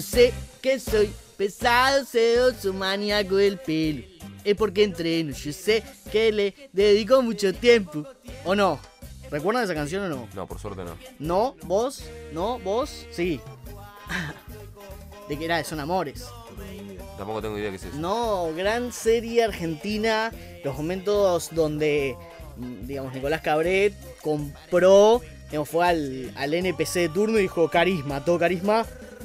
sé que soy pesado, sedoso, maníaco del pelo. Es porque entreno, yo sé que le dedico mucho tiempo. ¿O no? ¿Recuerdan esa canción o no? No, por suerte no. ¿No? ¿Vos? ¿No? ¿Vos? Sí. ¿De qué era? Son Amores. Tampoco tengo idea qué es eso. No, gran serie argentina. Los momentos donde, digamos, Nicolás Cabret compró, digamos, fue al NPC de turno y dijo carisma, todo carisma,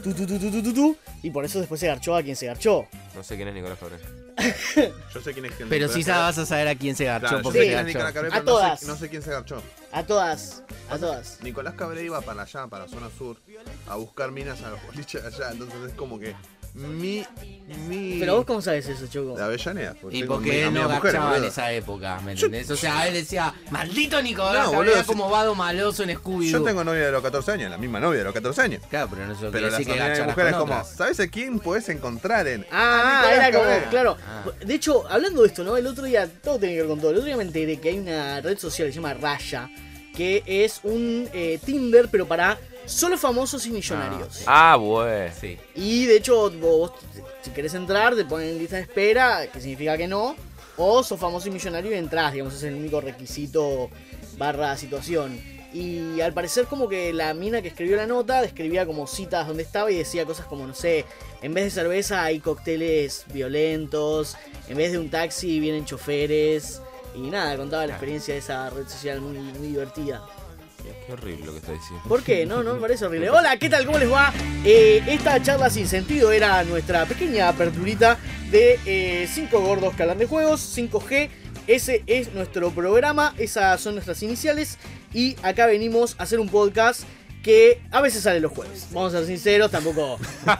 y por eso después se garchó a quien se garchó. No sé quién es Nicolás Cabrera. Yo sé quién es quién. Pero sí vas a saber a quién se garchó. Claro, yo porque sé se quién es garchó. Nicolás Cabré, A pero todas. no sé quién se garchó. A todas, a todas. Nicolás Cabré iba para allá, para zona sur, a buscar minas a los boliches de allá. Entonces es como que mi... Pero vos cómo sabes eso, Choco. De Avellaneda. ¿Y tengo por qué amigas no mujeres, garchaba en boludo. esa época? ¿Me entendés? O sea, él decía, maldito Nicolás, No, boludo, Cabrera sí. como vado maloso en Scooby-Doo. Yo tengo novia de los 14 años, la misma novia de los 14 años. Claro, pero no eso Pero quiere las decir que amigas de garchabas mujeres con como, otras. ¿sabes a quién podés encontrar en? Era como, Cabrera. claro. Ah. De hecho, hablando de esto, ¿no? El otro día, todo tiene que ver con todo. El otro día me enteré que hay una red social que se llama Raya, que es un Tinder, pero para solo famosos y millonarios. Ah, bueno. Sí. Y de hecho, vos, si querés entrar, te ponen en lista de espera, que significa que no. O sos famoso y millonario y entras, digamos, es el único requisito / situación. Y al parecer como que la mina que escribió la nota describía como citas donde estaba y decía cosas como, no sé, en vez de cerveza hay cócteles violentos, en vez de un taxi vienen choferes. Y nada, contaba la experiencia de esa red social muy, muy divertida. Qué horrible lo que está diciendo. ¿Por qué? No me parece horrible. Hola, ¿qué tal? ¿Cómo les va? Esta charla sin sentido era nuestra pequeña aperturita de 5 gordos que hablan de juegos, 5G. Ese es nuestro programa, esas son nuestras iniciales. Y acá venimos a hacer un podcast que a veces sale los jueves. Vamos a ser sinceros, tampoco.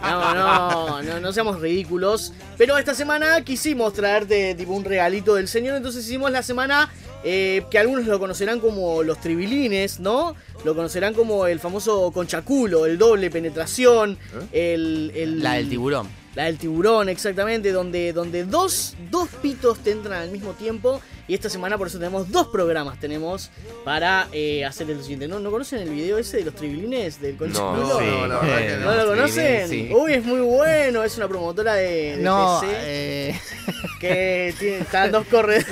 No seamos ridículos. Pero esta semana quisimos traerte tipo un regalito del señor. Entonces hicimos la semana que algunos lo conocerán como los tribilines, ¿no? Lo conocerán como el famoso conchaculo, el doble penetración, La del tiburón. La del tiburón, exactamente, donde dos pitos te entran al mismo tiempo. Y esta semana por eso tenemos 2 programas para hacer el siguiente. ¿No conocen el video ese de los tribilines del conchaculo? No, Sí. la verdad que ¿No lo conocen? Sí. Uy, es muy bueno, es una promotora de No, PC que están 2 corredores.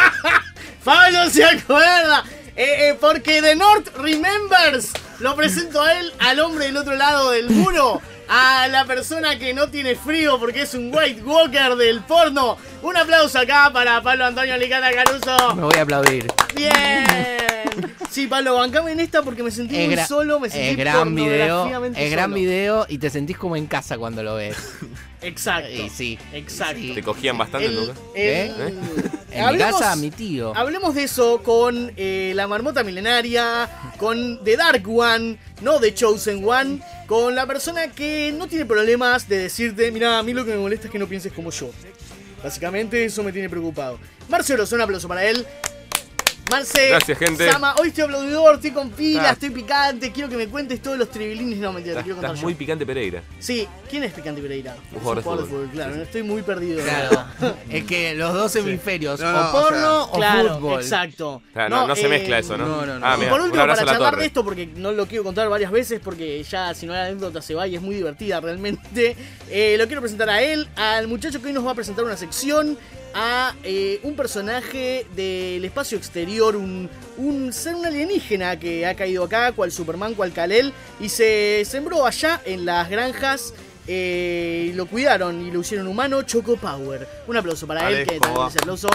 Pablo se acuerda. Porque The North Remembers. Lo presento a él, al hombre del otro lado del muro. A la persona que no tiene frío porque es un White Walker del porno. Un aplauso acá para Pablo Antonio Licata Caruso. me voy a aplaudir. Bien. Sí, Pablo, bancame en esta porque me sentí muy solo. Me sentí es gran video, pornográficamente es gran solo. video y te sentís como en casa cuando lo ves. Exacto. Y sí. Exacto. Sí. ¿Te cogían bastante, Lucas? En mi Hablemos- casa, mi tío. Hablemos de eso con la marmota milenaria, con The Dark One, no The Chosen One, con la persona que no tiene problemas de decirte, mira, a mí lo que me molesta es que no pienses como yo. Básicamente eso me tiene preocupado. Marcelo, un aplauso para él. Marce, Gracias, gente. Sama, hoy estoy aplaudidor, estoy con pila, Ah. estoy picante, quiero que me cuentes todos los tribilines. No, mentira, te quiero contar Estás yo. muy picante, Pereira. Sí, ¿quién es Picante Pereira? Un jugador de fútbol. Claro, Sí, sí. estoy muy perdido. Claro. Es que los dos hemisferios, No, no, o porno o Claro, fútbol. exacto. Claro, no se mezcla eso, ¿no? no, no. Ah, Y mira, por un último, abrazo para a la charlar de torre. esto, porque no lo quiero contar varias veces, porque ya si no la anécdota se va y es muy divertida realmente, lo quiero presentar a él, al muchacho que hoy nos va a presentar una sección, a un personaje del espacio exterior, un ser, un alienígena que ha caído acá, cual Superman, cual Kal-El, y se sembró allá en las granjas. Lo cuidaron y lo hicieron humano. Choco Power. Un aplauso para él, que ¿cómo también va? ese aplauso.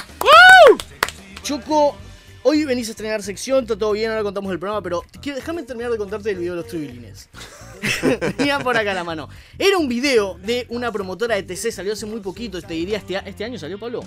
Choco, hoy venís a estrenar sección, está todo bien, ahora contamos el programa, pero déjame terminar de contarte el video de los tribilines. Tenía por acá la mano. Era un video de una promotora de TC, salió hace muy poquito, te diría, ¿este año salió, Pablo?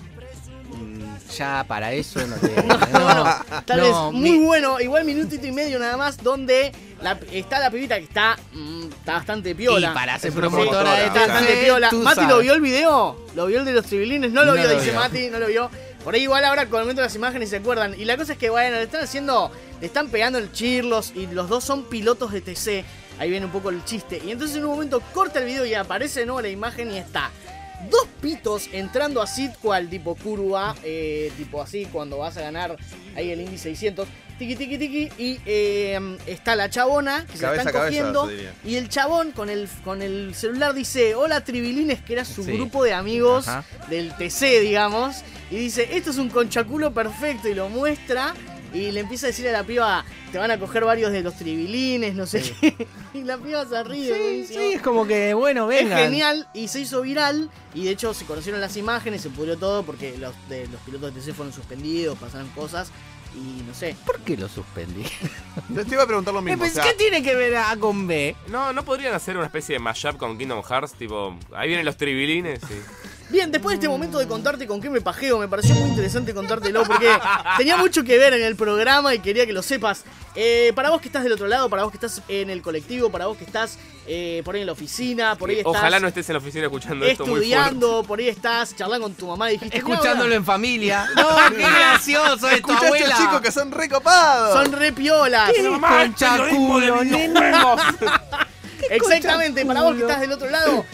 Ya para eso no te. Tal vez muy bueno, igual minutito y medio nada más, donde está la pibita que está bastante piola. Y para ser Es una promotora de Está bastante TC, piola. tú Mati, sabes. ¿lo vio el video? ¿Lo vio el de los tribilines? No lo No vio, lo dice vio. Mati, no lo vio. Por ahí igual ahora con el momento de las imágenes se acuerdan. Y la cosa es que, bueno, le están pegando el chirlos y los dos son pilotos de TC. Ahí viene un poco el chiste. Y entonces en un momento corta el video y aparece de nuevo la imagen y está 2 pitos entrando a Sid cual tipo curva, tipo así cuando vas a ganar ahí el Indy 600. Tiki, tiki, tiki. Y está la chabona que Cabeza se a están cabeza, cogiendo. se diría. Y el chabón con el celular dice: hola Tribilines, que era su Sí. grupo de amigos Ajá. del TC, digamos. Y dice: esto es un conchaculo perfecto. Y lo muestra. Y le empieza a decir a la piba: te van a coger varios de los Tribilines, no sé qué. Y la piba se ríe. Sí, buenísimo. sí, es como que, bueno, venga. Es genial y se hizo viral. Y de hecho se conocieron las imágenes, se pudrió todo porque los pilotos de TC fueron suspendidos, pasaron cosas. Y no sé. ¿Por qué lo suspendí? Yo te iba a preguntar lo mismo. O sea, ¿Qué tiene que ver A con B? No podrían hacer una especie de mashup con Kingdom Hearts, tipo, ahí vienen los tribilines. Sí. Bien, después de este momento de contarte con qué me pajeo, me pareció muy interesante contártelo porque tenía mucho que ver en el programa y quería que lo sepas. Para vos que estás del otro lado, para vos que estás en el colectivo, para vos que estás por ahí en la oficina, por ahí estás Ojalá no estés en la oficina escuchando esto muy fuerte. estudiando, por ahí estás charlando con tu mamá y dijiste: Escuchándolo en familia. No, qué gracioso es tu escuchaste abuela. a chicos que son recopados. son re piolas. ¿Qué conchaculo, nene? Exactamente, para vos que culo. estás del otro lado,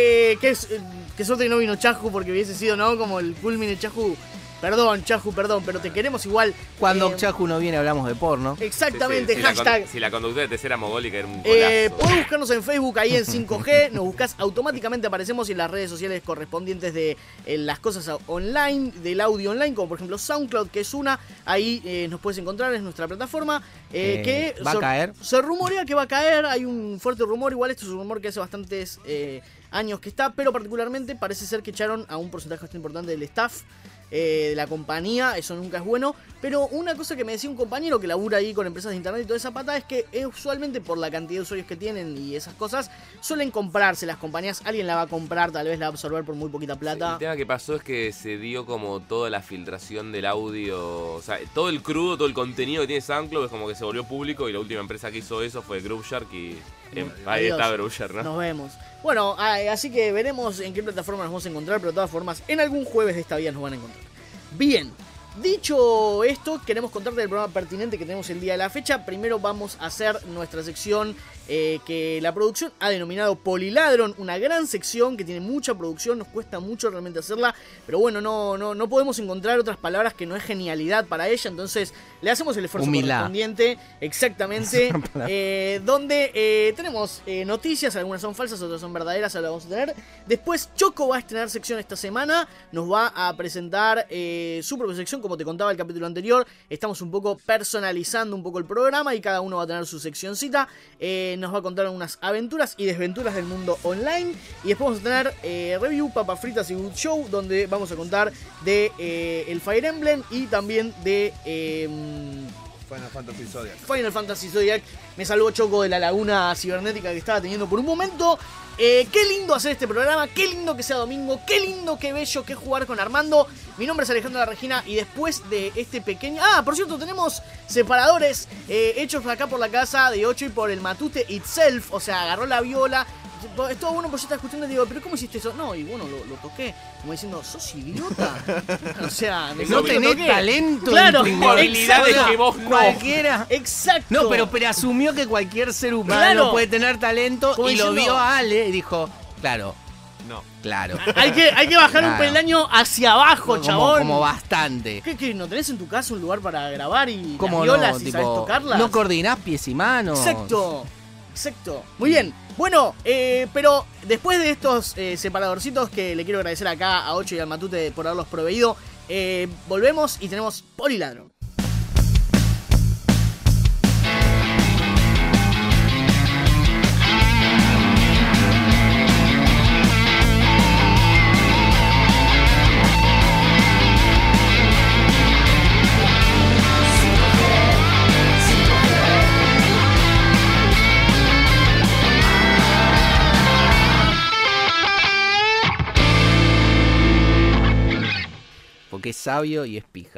qué suerte que no vino Chaju porque hubiese sido, ¿no? Como el culmine Chaju. Perdón, Chaju, perdón, pero te queremos igual. Cuando Chaju no viene hablamos de porno. Exactamente, Sí, hashtag. si la conductora de TC era mogólica era un golazo. Podés buscarnos en Facebook ahí en 5G, nos buscás automáticamente, aparecemos en las redes sociales correspondientes de las cosas online, del audio online, como por ejemplo SoundCloud, que es una, ahí nos puedes encontrar, es nuestra plataforma, que ¿va a caer? Se rumorea que va a caer, hay un fuerte rumor, igual esto es un rumor que hace bastantes años que está, pero particularmente parece ser que echaron a un porcentaje bastante importante del staff de la compañía, eso nunca es bueno. Pero una cosa que me decía un compañero que labura ahí con empresas de internet y toda esa pata es que usualmente por la cantidad de usuarios que tienen y esas cosas suelen comprarse las compañías, alguien la va a comprar, tal vez la va a absorber por muy poquita plata. El tema que pasó es que se dio como toda la filtración del audio, o sea, todo el crudo, todo el contenido que tiene SoundCloud es como que se volvió público y la última empresa que hizo eso fue Grooveshark y ahí Adiós. está Grooveshark, ¿no? Nos vemos. Bueno, así que veremos en qué plataforma nos vamos a encontrar, pero de todas formas, en algún jueves de esta vida nos van a encontrar. Bien, dicho esto, queremos contarte del programa pertinente que tenemos el día de la fecha. Primero vamos a hacer nuestra sección que la producción ha denominado Poliladron, una gran sección que tiene mucha producción, nos cuesta mucho realmente hacerla, pero bueno, no podemos encontrar otras palabras que no es genialidad para ella, entonces le hacemos el esfuerzo Humildad. correspondiente, exactamente, donde tenemos noticias, algunas son falsas, otras son verdaderas, ahora vamos a tener. Después Choco va a estrenar sección esta semana, nos va a presentar su propia sección, como te contaba el capítulo anterior, estamos un poco personalizando un poco el programa y cada uno va a tener su seccioncita. Nos va a contar unas aventuras y desventuras del mundo online. Y después vamos a tener review, papas fritas y good show, donde vamos a contar de el Fire Emblem y también de Final Fantasy Zodiac. Me salvó Choco de la laguna cibernética que estaba teniendo por un momento. Qué lindo hacer este programa, qué lindo que sea domingo, qué lindo, qué bello que es jugar con Armando. Mi nombre es Alejandro La Regina y después de este pequeño... Ah, por cierto, tenemos separadores hechos acá por la casa de 8 y por el Matute Itself. O sea, agarró la viola. Es todo bueno, pues yo estaba escuchando y digo, ¿pero cómo hiciste eso? No, y bueno, lo toqué, como diciendo, ¿sos idiota? O sea, No tenés talento. Claro, en habilidades exacto. que vos no. Cualquiera. Exacto. No, pero asumió que cualquier ser humano Claro. puede tener talento Como y lo diciendo- vio a Ale y dijo, claro, No. claro. Hay que bajar un Claro. peldaño hacia abajo, chabón. Como bastante. ¿Qué, no tenés en tu casa un lugar para grabar y ¿Cómo las violas no? y Tipo, sabés tocarlas? no coordinás pies y manos. Exacto. Muy bien. Bueno, pero después de estos separadorcitos que le quiero agradecer acá a Ocho y al Matute por haberlos proveído, volvemos y tenemos Poliladron. Porque es sabio y es pija.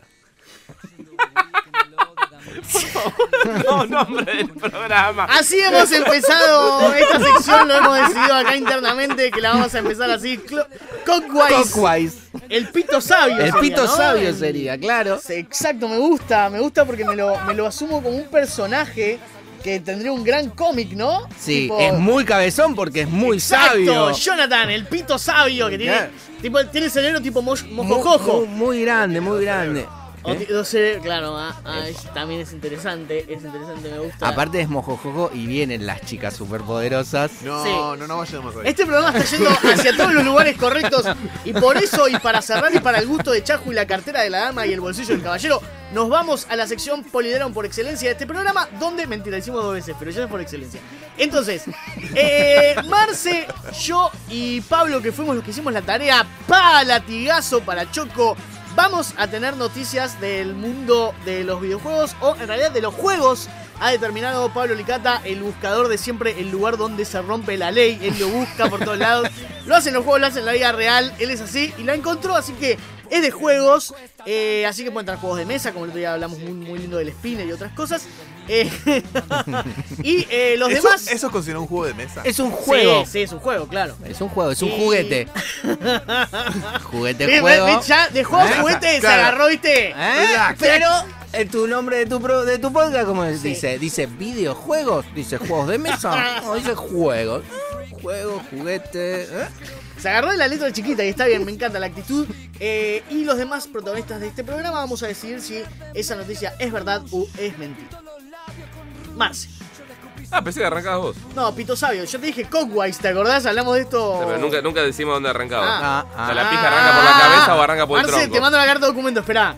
No, nombre del programa. Así hemos empezado esta sección, lo hemos decidido acá internamente que la vamos a empezar así. Cockwise. Cockwise. El pito sabio. El sería, pito ¿no? sabio sería, claro. Exacto, me gusta porque me lo asumo como un personaje que tendría un gran cómic, ¿no? Sí, Tipo- es muy cabezón porque es muy Exacto, sabio. Jonathan, el pito sabio que tiene. Claro. Tipo, tiene el cerebro tipo mojojojo. Muy grande, muy grande. Claro, también es interesante, me gusta. Aparte es mojojojo y vienen las chicas superpoderosas. No, Sí. no vayamos a reír. Este programa está yendo hacia todos los lugares correctos y por eso, y para cerrar y para el gusto de Chaju y la cartera de la dama y el bolsillo del caballero, nos vamos a la sección Polideron por excelencia de este programa, donde, mentira, hicimos 2 veces, pero ya es por excelencia. Entonces, Marce, yo y Pablo, que fuimos los que hicimos la tarea, latigazo para Choco, vamos a tener noticias del mundo de los videojuegos, o en realidad de los juegos. Ha determinado Pablo Licata, el buscador de siempre, el lugar donde se rompe la ley. Él lo busca por todos lados. Lo hacen los juegos, lo hacen en la vida real. Él es así y la encontró, así que es de juegos. Así que pueden entrar juegos de mesa, como el otro día hablamos muy lindo del Spinner y otras cosas. Y los demás... ¿Eso es considerado un juego de mesa? Es un juego. Sí, es un juego, claro. Es un juego, es un Y- juguete. Juguete, Ve, juego. ya de juego a juguete se Claro. agarró, ¿viste? ¿Eh? Pero en tu nombre de tu podcast, ¿cómo Sí. dice? ¿Dice videojuegos? ¿Dice juegos de mesa? No, dice juegos. Juego, juguete. ¿eh? Se agarró de la letra chiquita y está bien, me encanta la actitud. Y los demás protagonistas de este programa vamos a decidir si esa noticia es verdad o es mentira. Marce. Pensé que arrancabas vos. No, Pito Sabio, yo te dije Cockwise, ¿te acordás? Hablamos de esto. Pero nunca decimos dónde arrancaba. Ah. O sea, ¿la pija arranca por la cabeza o arranca por el Marce, tronco? te mando la carta de documento, esperá.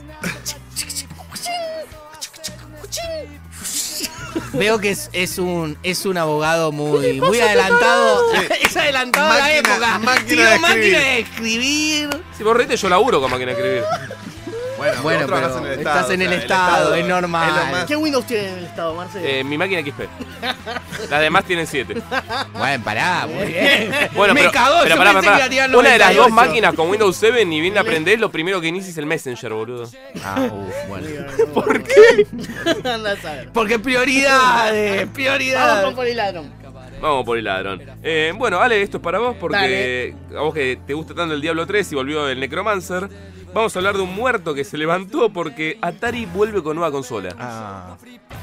Veo que es un abogado muy adelantado. Es adelantado a la Máquina- época. máquina Tiene de máquina de escribir. Si vos reíste, yo laburo con máquina de escribir. Bueno, vos trabajás pero en el estás en el Estado, es normal. es lo más- ¿Qué Windows tiene en el estado, Marce? Mi máquina XP. Las demás tienen 7. Bueno, pará, muy bien. Bueno, Me pero, cagó, pero yo pará, pensé pará. que iba a tirar Una de las 98. dos máquinas con Windows 7, ni bien la aprendés, lo primero que inicia es el Messenger, boludo. Bueno. ¿Por qué? Anda a saber. Porque prioridades, Vamos prioridades. con Poliladron. Vamos por el ladrón. Bueno, Ale, esto es para vos porque a vos que te gusta tanto el Diablo 3 y volvió el Necromancer. Vamos a hablar de un muerto que se levantó porque Atari vuelve con nueva consola. Ah,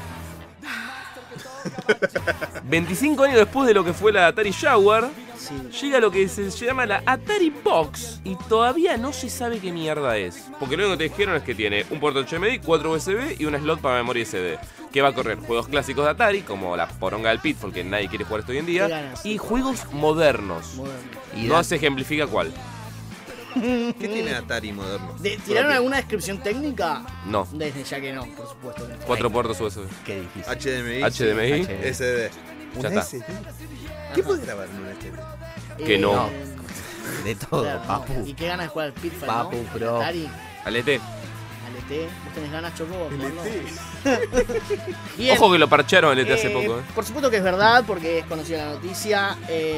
25 años después de lo que fue la Atari Jaguar, Sí. llega lo que se llama la Atari Box y todavía no se sabe qué mierda es. Porque lo único que te dijeron es que tiene un puerto HDMI, 4 USB y un slot para memoria SD. Que va a correr juegos clásicos de Atari, como la poronga del Pitfall, que nadie quiere jugar esto hoy en Qué día, ganas. y juegos modernos. Bueno. y No se ejemplifica cuál. ¿Qué tiene Atari moderno? ¿Tiraron Propio. alguna descripción técnica? No. Desde ya que no, por supuesto. que no. 4 puertos USB. Qué difícil. HDMI. HDMI. SD. Ya ¿Una está. SD? ¿Qué puede grabar en un SD? Que no. De todo, Claro, no. papu. ¿Y qué ganas de jugar al Pitfall, Papu, no? pro. Atari, Alete. LT, ¿vos tenés ganas, Choco? LT. Bien. Ojo que lo parcharon LT hace poco. Por supuesto que es verdad, porque es conocida la noticia.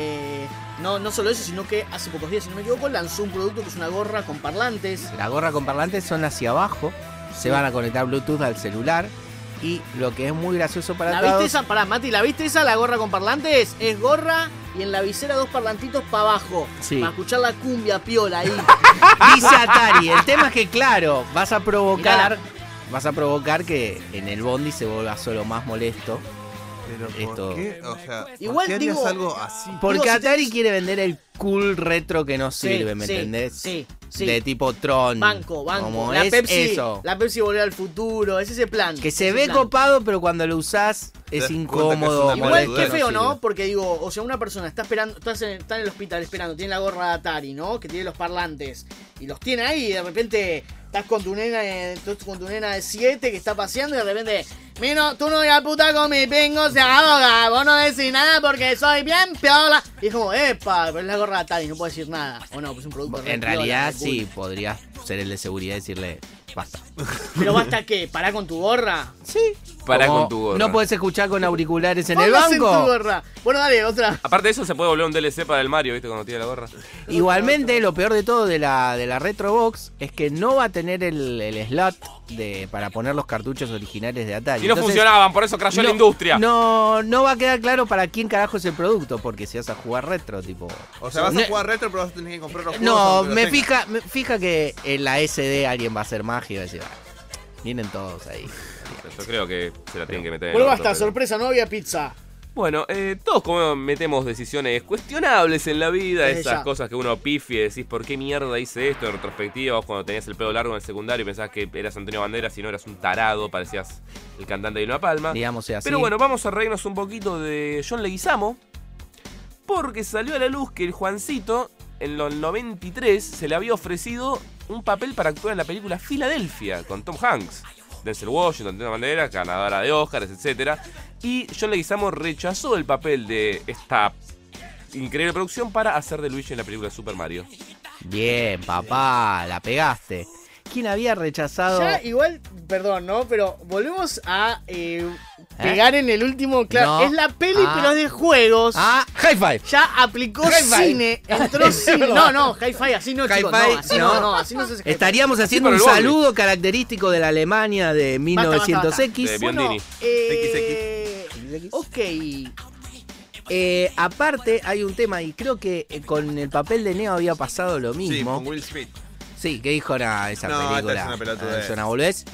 No solo eso, sino que hace pocos días, si no me equivoco, lanzó un producto que es una gorra con parlantes. La gorra con parlantes son hacia abajo. Se van a conectar Bluetooth al celular. Y lo que es muy gracioso para ¿La todos. viste esa? Pará, Mati, ¿la viste esa? La gorra con parlantes. Es gorra y en la visera 2 parlantitos para abajo. Sí. Para escuchar la cumbia piola ahí. Dice Atari. El tema es que, claro, vas a provocar. Mirala. Vas a provocar que en el bondi se vuelva solo más molesto. Pero ¿por Esto- qué? O sea, ¿por Igual qué harías digo- algo así? Porque Digo, si Atari tenés- quiere vender el cool retro que no Sí, sirve, ¿me sí, entendés? Sí, sí. De tipo Tron. Banco. Como La es Pepsi, eso. La Pepsi volvió al futuro, es ese plan. Que se ese ve plan. copado, pero cuando lo usás Te es das cuenta que es incómodo. una Igual, boludez, qué no feo, sirve. ¿no? Porque digo, o sea, una persona está esperando, está en el hospital esperando, tiene la gorra de Atari, ¿no? Que tiene los parlantes. Y los tiene ahí y de repente estás con tu nena de 7 que está paseando y de repente, mira, tú no voy a puta con mi pingo, se ahoga, vos no decís nada porque soy bien piola. Y es como, epa, pero es la gorra de Atari, no puedo decir nada. O no, pues es un producto re En piola, realidad re cool. sí, podrías ser el de seguridad y decirle, basta. Pero basta que, pará con tu gorra. Sí. Pará Como con tu gorra. No puedes escuchar con auriculares en el Póngase tu banco. gorra. Bueno, dale, otra. Aparte de eso, se puede volver un DLC para el Mario, ¿viste? Cuando tiene la gorra. Igualmente, lo peor de todo de la Retrobox es que no va a tener el slot para poner los cartuchos originales de Atari. Y no Entonces, funcionaban, por eso crashó la industria. No va a quedar claro para quién carajo es el producto, porque si vas a jugar retro, tipo. O sea, vas No- a jugar retro, pero vas a tener que comprar los juegos. No, aunque los me tengas. fija que en la SD alguien va a hacer magia y va a decir, Vienen todos ahí. Yo creo que se la tienen que meter en Bueno, el basta, orto, pero- sorpresa, no había pizza. Bueno, todos como metemos decisiones cuestionables en la vida, Desde esas ya. cosas que uno pifia y decís, ¿por qué mierda hice esto? En retrospectiva, vos cuando tenías el pelo largo en el secundario y pensabas que eras Antonio Banderas y no eras un tarado, parecías el cantante de Una Palma. Digamos sea así. Pero bueno, vamos a reírnos un poquito de John Leguizamo, porque salió a la luz que el Juancito, en los 93, se le había ofrecido un papel para actuar en la película Filadelfia, con Tom Hanks. Denzel Washington, Antonio Banderas, ganadora de Oscars, etc. Y John Leguizamo rechazó el papel de esta increíble producción para hacer de Luigi en la película Super Mario. Bien, papá, la pegaste. ¿Quién había rechazado? Ya, igual, perdón, ¿no? Pero volvemos a pegar en el último. Claro, No. es la peli, Ah. pero es de juegos. Ah, High Five. Ya aplicó Hi-Fi. cine, entró cine. No, hi-fi, así no, chicos. Hi-Fi, No, así no. no, así no se hace hi-fi. Estaríamos haciendo para un el Bobby. saludo característico de la Alemania de 1900X. De Bueno, Biondini. ok. Aparte, hay un tema, y creo que con el papel de Neo había pasado lo Sí, mismo. con Will Smith. Sí, que dijo esa No, esta película. es una pelotudez. Es una boludez.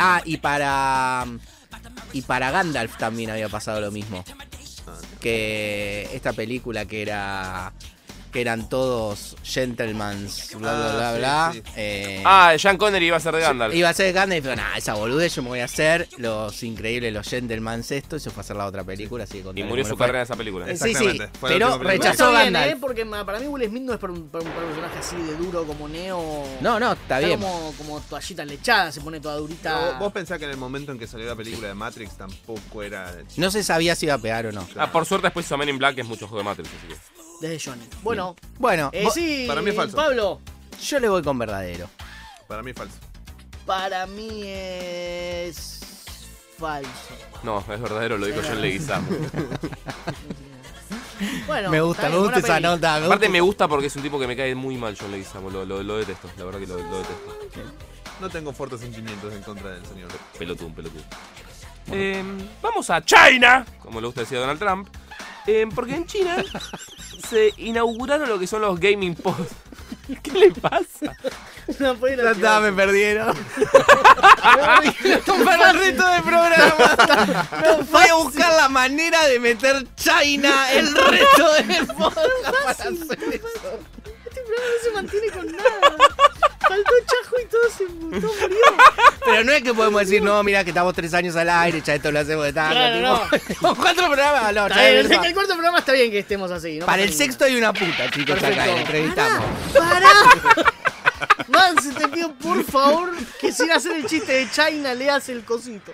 Y para Gandalf también había pasado lo mismo. Que esta película que eran todos gentlemans, bla, bla, bla, Ah, bla. sí, Sean Connery iba a ser de Gandalf. Iba a ser Gandalf, pero nada, esa boludez yo me voy a hacer los increíbles, los gentlemans esto, y se fue a hacer la otra película, así que Y contaré murió cómo su le fue. carrera en esa película. Es- Sí, sí, Exactamente, fue la pero última película. rechazó Está bien, Gandalf. porque para mí Will Smith no es para un personaje así de duro como Neo. No, está Está bien. como toallita lechada, se pone toda durita. Vos pensás que en el momento en que salió la película de Matrix tampoco era... No se sabía si iba a pegar o no. Por suerte después hizo Men in Black, que es mucho juego de Matrix. Así que. Desde Johnny. Bueno, Bueno, sí, para mí es falso. Pablo, yo le voy con verdadero. Para mí es falso. para mí es falso. No, es verdadero, lo dijo John Leguizamo. Bueno, Me gusta está bien, buena esa peli. nota. Aparte me gusta porque es un tipo que me cae muy mal, John Leguizamo. Lo detesto, la verdad que lo detesto. No tengo fuertes sentimientos en contra del señor. Pelotudo. Vamos a China, como le gusta decir a Donald Trump. Porque en China se inauguraron lo que son los gaming pods. ¿Qué le pasa? No puede ir a Ya la está, ciudad. me perdieron. Para el resto del programa. Voy a buscar la manera de meter China el resto del podcast para hacer eso. Este programa no se mantiene con nada. Faltó Chajo y todo murió. Pero no es que podemos decir, no, mira que estamos 3 años al aire, ya esto lo hacemos de tarde. Claro, Con 4 programas, no, Está ya es bien, verdad. el cuarto programa está bien que estemos así. No Para pasa el nada. sexto hay una puta, chicos, acá, Perfecto. entrevistamos. ¡Para! Man, se te pido por favor que sin hacer el chiste de China leas el cosito.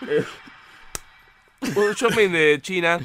Un shopping de China.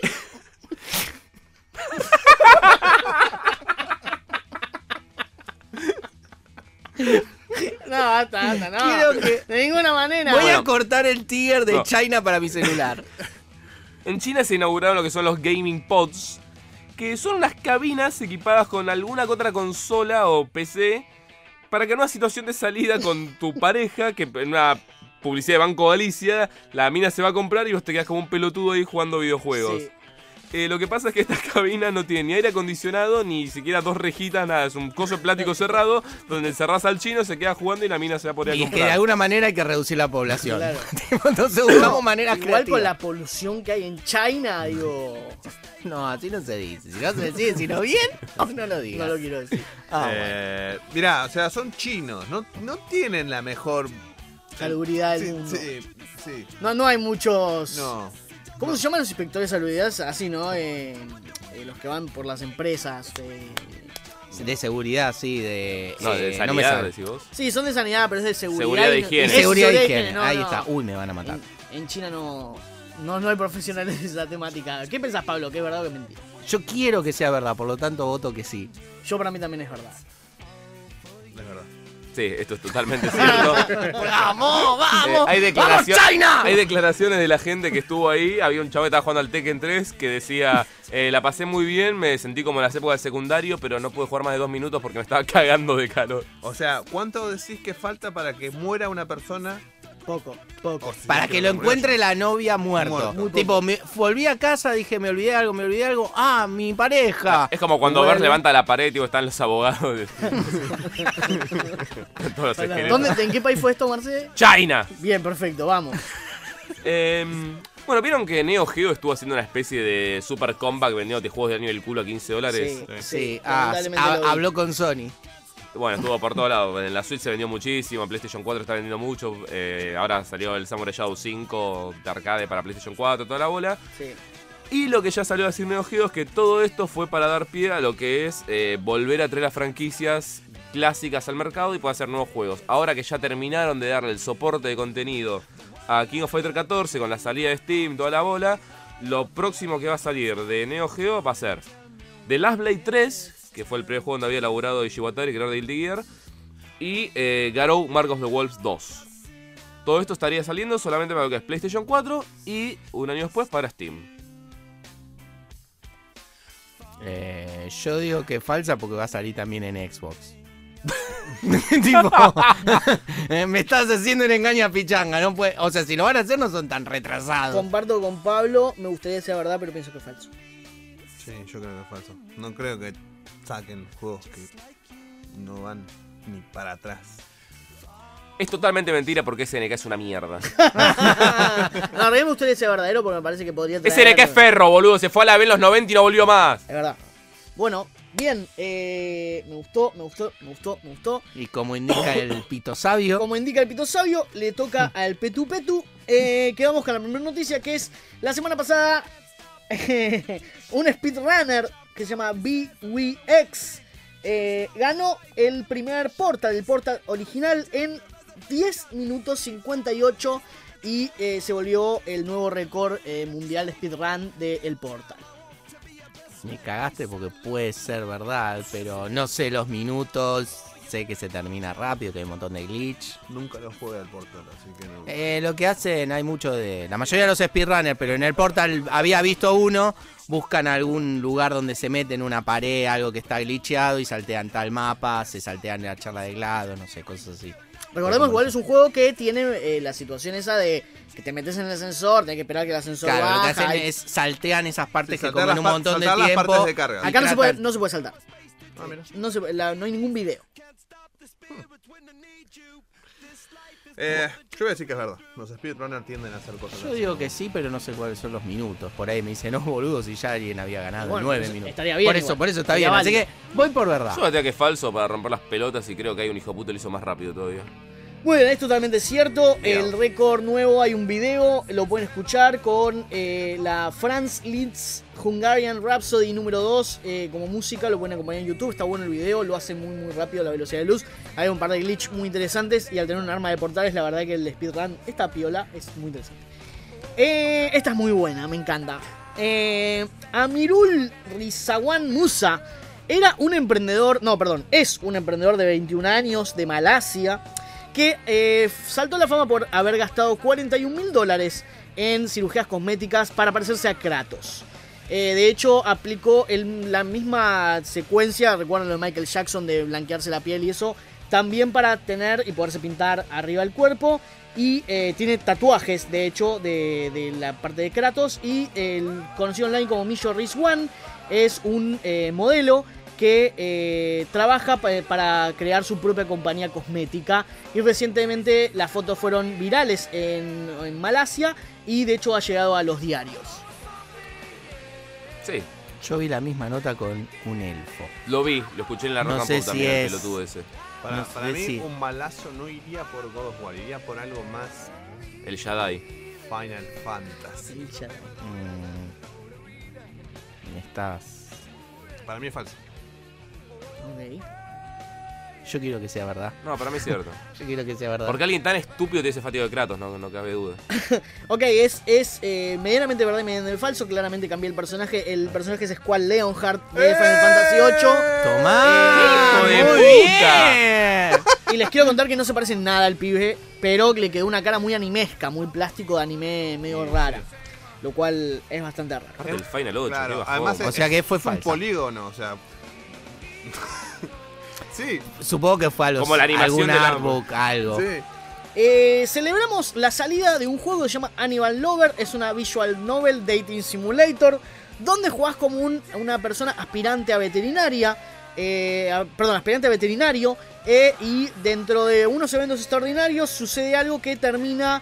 No, basta, no. Quiero que- De ninguna manera. Voy a Bueno. cortar el tier de No. China para mi celular. En China se inauguraron lo que son los gaming pods, que son unas cabinas equipadas con alguna que otra consola o PC para que en una situación de salida con tu pareja, que en una publicidad de Banco Galicia, la mina se va a comprar y vos te quedás como un pelotudo ahí jugando videojuegos. Sí. Lo que pasa es que esta cabina no tiene ni aire acondicionado, ni siquiera 2 rejitas, nada. Es un coso de plástico cerrado, donde encerrás al chino, se queda jugando y la mina se va a poner a Y es que de comprar. alguna manera hay que reducir la población. Claro. Entonces buscamos maneras Igual con creativas. la polución que hay en China, digo. No, así no se dice. Si no se decide, sino bien, o no lo digas. No lo quiero decir. Ah, bueno. Mirá, o sea, son chinos. No tienen la mejor... Salubridad del Sí, mundo. sí. No hay muchos. No. ¿Cómo se llaman los inspectores de salubridad? Así, ¿no? Los que van por las empresas. De seguridad, sí, de... No, de no me sanidad, sale. decís vos. Sí, son de sanidad, pero es de seguridad. Seguridad de y no- higiene. es Seguridad y de higiene. no, Ahí no. está. Uy, me van a matar. En China no hay profesionales de esa temática. ¿Qué pensás, Pablo? ¿Que es verdad o que es mentira? Yo quiero que sea verdad, por lo tanto voto que sí. Yo para mí también es verdad. Es verdad. Sí, esto es totalmente cierto. ¡Vamos, vamos! Hay, ¡Vamos, China! hay declaraciones de la gente que estuvo ahí. Había un chavo que estaba jugando al Tekken 3 que decía: la pasé muy bien, me sentí como en las épocas del secundario, pero no pude jugar más de 2 minutos porque me estaba cagando de calor. O sea, ¿cuánto decís que falta para que muera una persona Poco. O si Para no, que lo murió encuentre la novia muerto. Muerto. Tipo, volví a casa, dije, me olvidé algo. Ah, mi pareja. Es como cuando Vuelve. Bert levanta la pared y tipo, están los abogados de... Todos los esqueletos. ¿En qué país fue esto, Marce? China. Bien, perfecto, vamos. Bueno, vieron que Neo Geo estuvo haciendo una especie de super comeback vendiéndote juegos de año del culo a $15. Sí, lamentablemente lo vi. habló con Sony. Bueno, estuvo por todos lados. En la Switch se vendió muchísimo, en PlayStation 4 está vendiendo mucho. Ahora salió el Samurai Shadow 5 de arcade para PlayStation 4, toda la bola. Sí. Y lo que ya salió a decir Neo Geo es que todo esto fue para dar pie a lo que es volver a traer las franquicias clásicas al mercado y poder hacer nuevos juegos. Ahora que ya terminaron de darle el soporte de contenido a King of Fighter 14 con la salida de Steam, toda la bola, lo próximo que va a salir de Neo Geo va a ser The Last Blade 3, que fue el primer juego donde había elaborado Ishiwatari, creador de Guilty Gear, y Garou Mark of the Wolves 2. Todo esto estaría saliendo solamente para lo que es PlayStation 4 y un año después para Steam. Yo digo que es falsa porque va a salir también en Xbox. Tipo, me estás haciendo un engaño a pichanga, no puede, o sea, si lo van a hacer no son tan retrasados. Comparto con Pablo, me gustaría que sea verdad, pero pienso que es falso. Sí, yo creo que es falso. No creo que saquen juegos que no van ni para atrás. Es totalmente mentira porque SNK es una mierda. No, a mí me gustaría que sea verdadero porque me parece que podría traer... SNK es ferro, boludo. Se fue a la B en los 90 y no volvió más. Es verdad. Bueno, bien, me gustó. Y como indica el pito sabio, Como indica el pito sabio, le toca al Petu Petu. Que vamos con la primera noticia, que es la semana pasada un speedrunner que se llama BWX ganó el primer portal, el portal original, en 10 minutos 58 y se volvió el nuevo récord mundial de speedrun del portal. me cagaste porque puede ser verdad, pero no sé los minutos, sé que se termina rápido, que hay un montón de glitch. Nunca lo jugué al Portal, así que no. Lo que hacen, hay mucho de... La mayoría de los speedrunners, pero en el portal había visto uno, buscan algún lugar donde se meten una pared, algo que está glitcheado y saltean tal mapa, se saltean la charla de GLaDOS, no sé, cosas así. Recordemos, igual es un juego que tiene la situación esa de que te metes en el ascensor, tenés que esperar que el ascensor Claro, lo que baja. hacen es saltean esas partes Sí, que saltear comen un las montón de saltear las tiempo. partes de carga. Acá no se puede saltar. Ah, mira. No hay ningún video. Yo voy a decir que es verdad. Los speedrunners tienden a hacer cosas Yo así. digo que sí, pero no sé cuáles son los minutos. Por ahí me dice, no, boludo, si ya alguien había ganado Bueno, 9 pues, minutos. estaría bien igual. Por eso está Estaría bien. Así válido. que voy por verdad. Yo diría que es falso para romper las pelotas y creo que hay un hijo puto que lo hizo más rápido todavía. Bueno, es totalmente cierto. Bien. El récord nuevo, hay un video, lo pueden escuchar con la Franz Liszt Hungarian Rhapsody número 2 como música. Lo pueden acompañar en YouTube. Está bueno el video, lo hace muy rápido a la velocidad de luz. Hay un par de glitch muy interesantes y al tener un arma de portales, la verdad que el speedrun, esta piola, es muy interesante. Esta es muy buena, me encanta. Amirul Rizawan Musa es un emprendedor de 21 años de Malasia que saltó a la fama por haber gastado $41.000 en cirugías cosméticas para parecerse a Kratos. De hecho, aplicó la misma secuencia, recuerdan lo de Michael Jackson de blanquearse la piel y eso, también para tener y poderse pintar arriba del cuerpo. Y tiene tatuajes, de hecho, de la parte de Kratos. Y el conocido online como Misho Rizwan es un modelo que trabaja para crear su propia compañía cosmética. Y recientemente las fotos fueron virales en Malasia y de hecho ha llegado a los diarios. Sí, Yo vi la misma nota con un elfo. lo vi, lo escuché en la No Rock and sé Pop si también, es- el pelotudo ese. Para No, mí, sí. un balazo no iría por God of War, iría por algo más El Jedi. Final Fantasy. Estás... Para mí es falso. Ok. Yo quiero que sea verdad. No, para mí es cierto. Yo quiero que sea verdad. Porque alguien tan estúpido te dice fatigo de Kratos, no cabe duda. Ok, es medianamente verdad y medianamente falso. Claramente cambié el personaje. El personaje es Squall Leonhardt de Final Fantasy VIII. ¡Tomá! ¡Hijo de ¡Muy puta! bien! Y les quiero contar que no se parece en nada al pibe, pero le quedó una cara muy animesca, muy plástico de anime medio rara. Lo cual es bastante raro. Aparte del Final 8, qué Claro, bajón. además O sea que fue un falsa. polígono, o sea. Sí, Supongo que fue algo, Como la animación algún del artbook, algo. sí. Celebramos la salida de un juego que se llama Hannibal Lover. Es una visual novel dating simulator donde jugás como una persona aspirante a veterinaria. Aspirante a veterinario. Y dentro de unos eventos extraordinarios sucede algo que terminas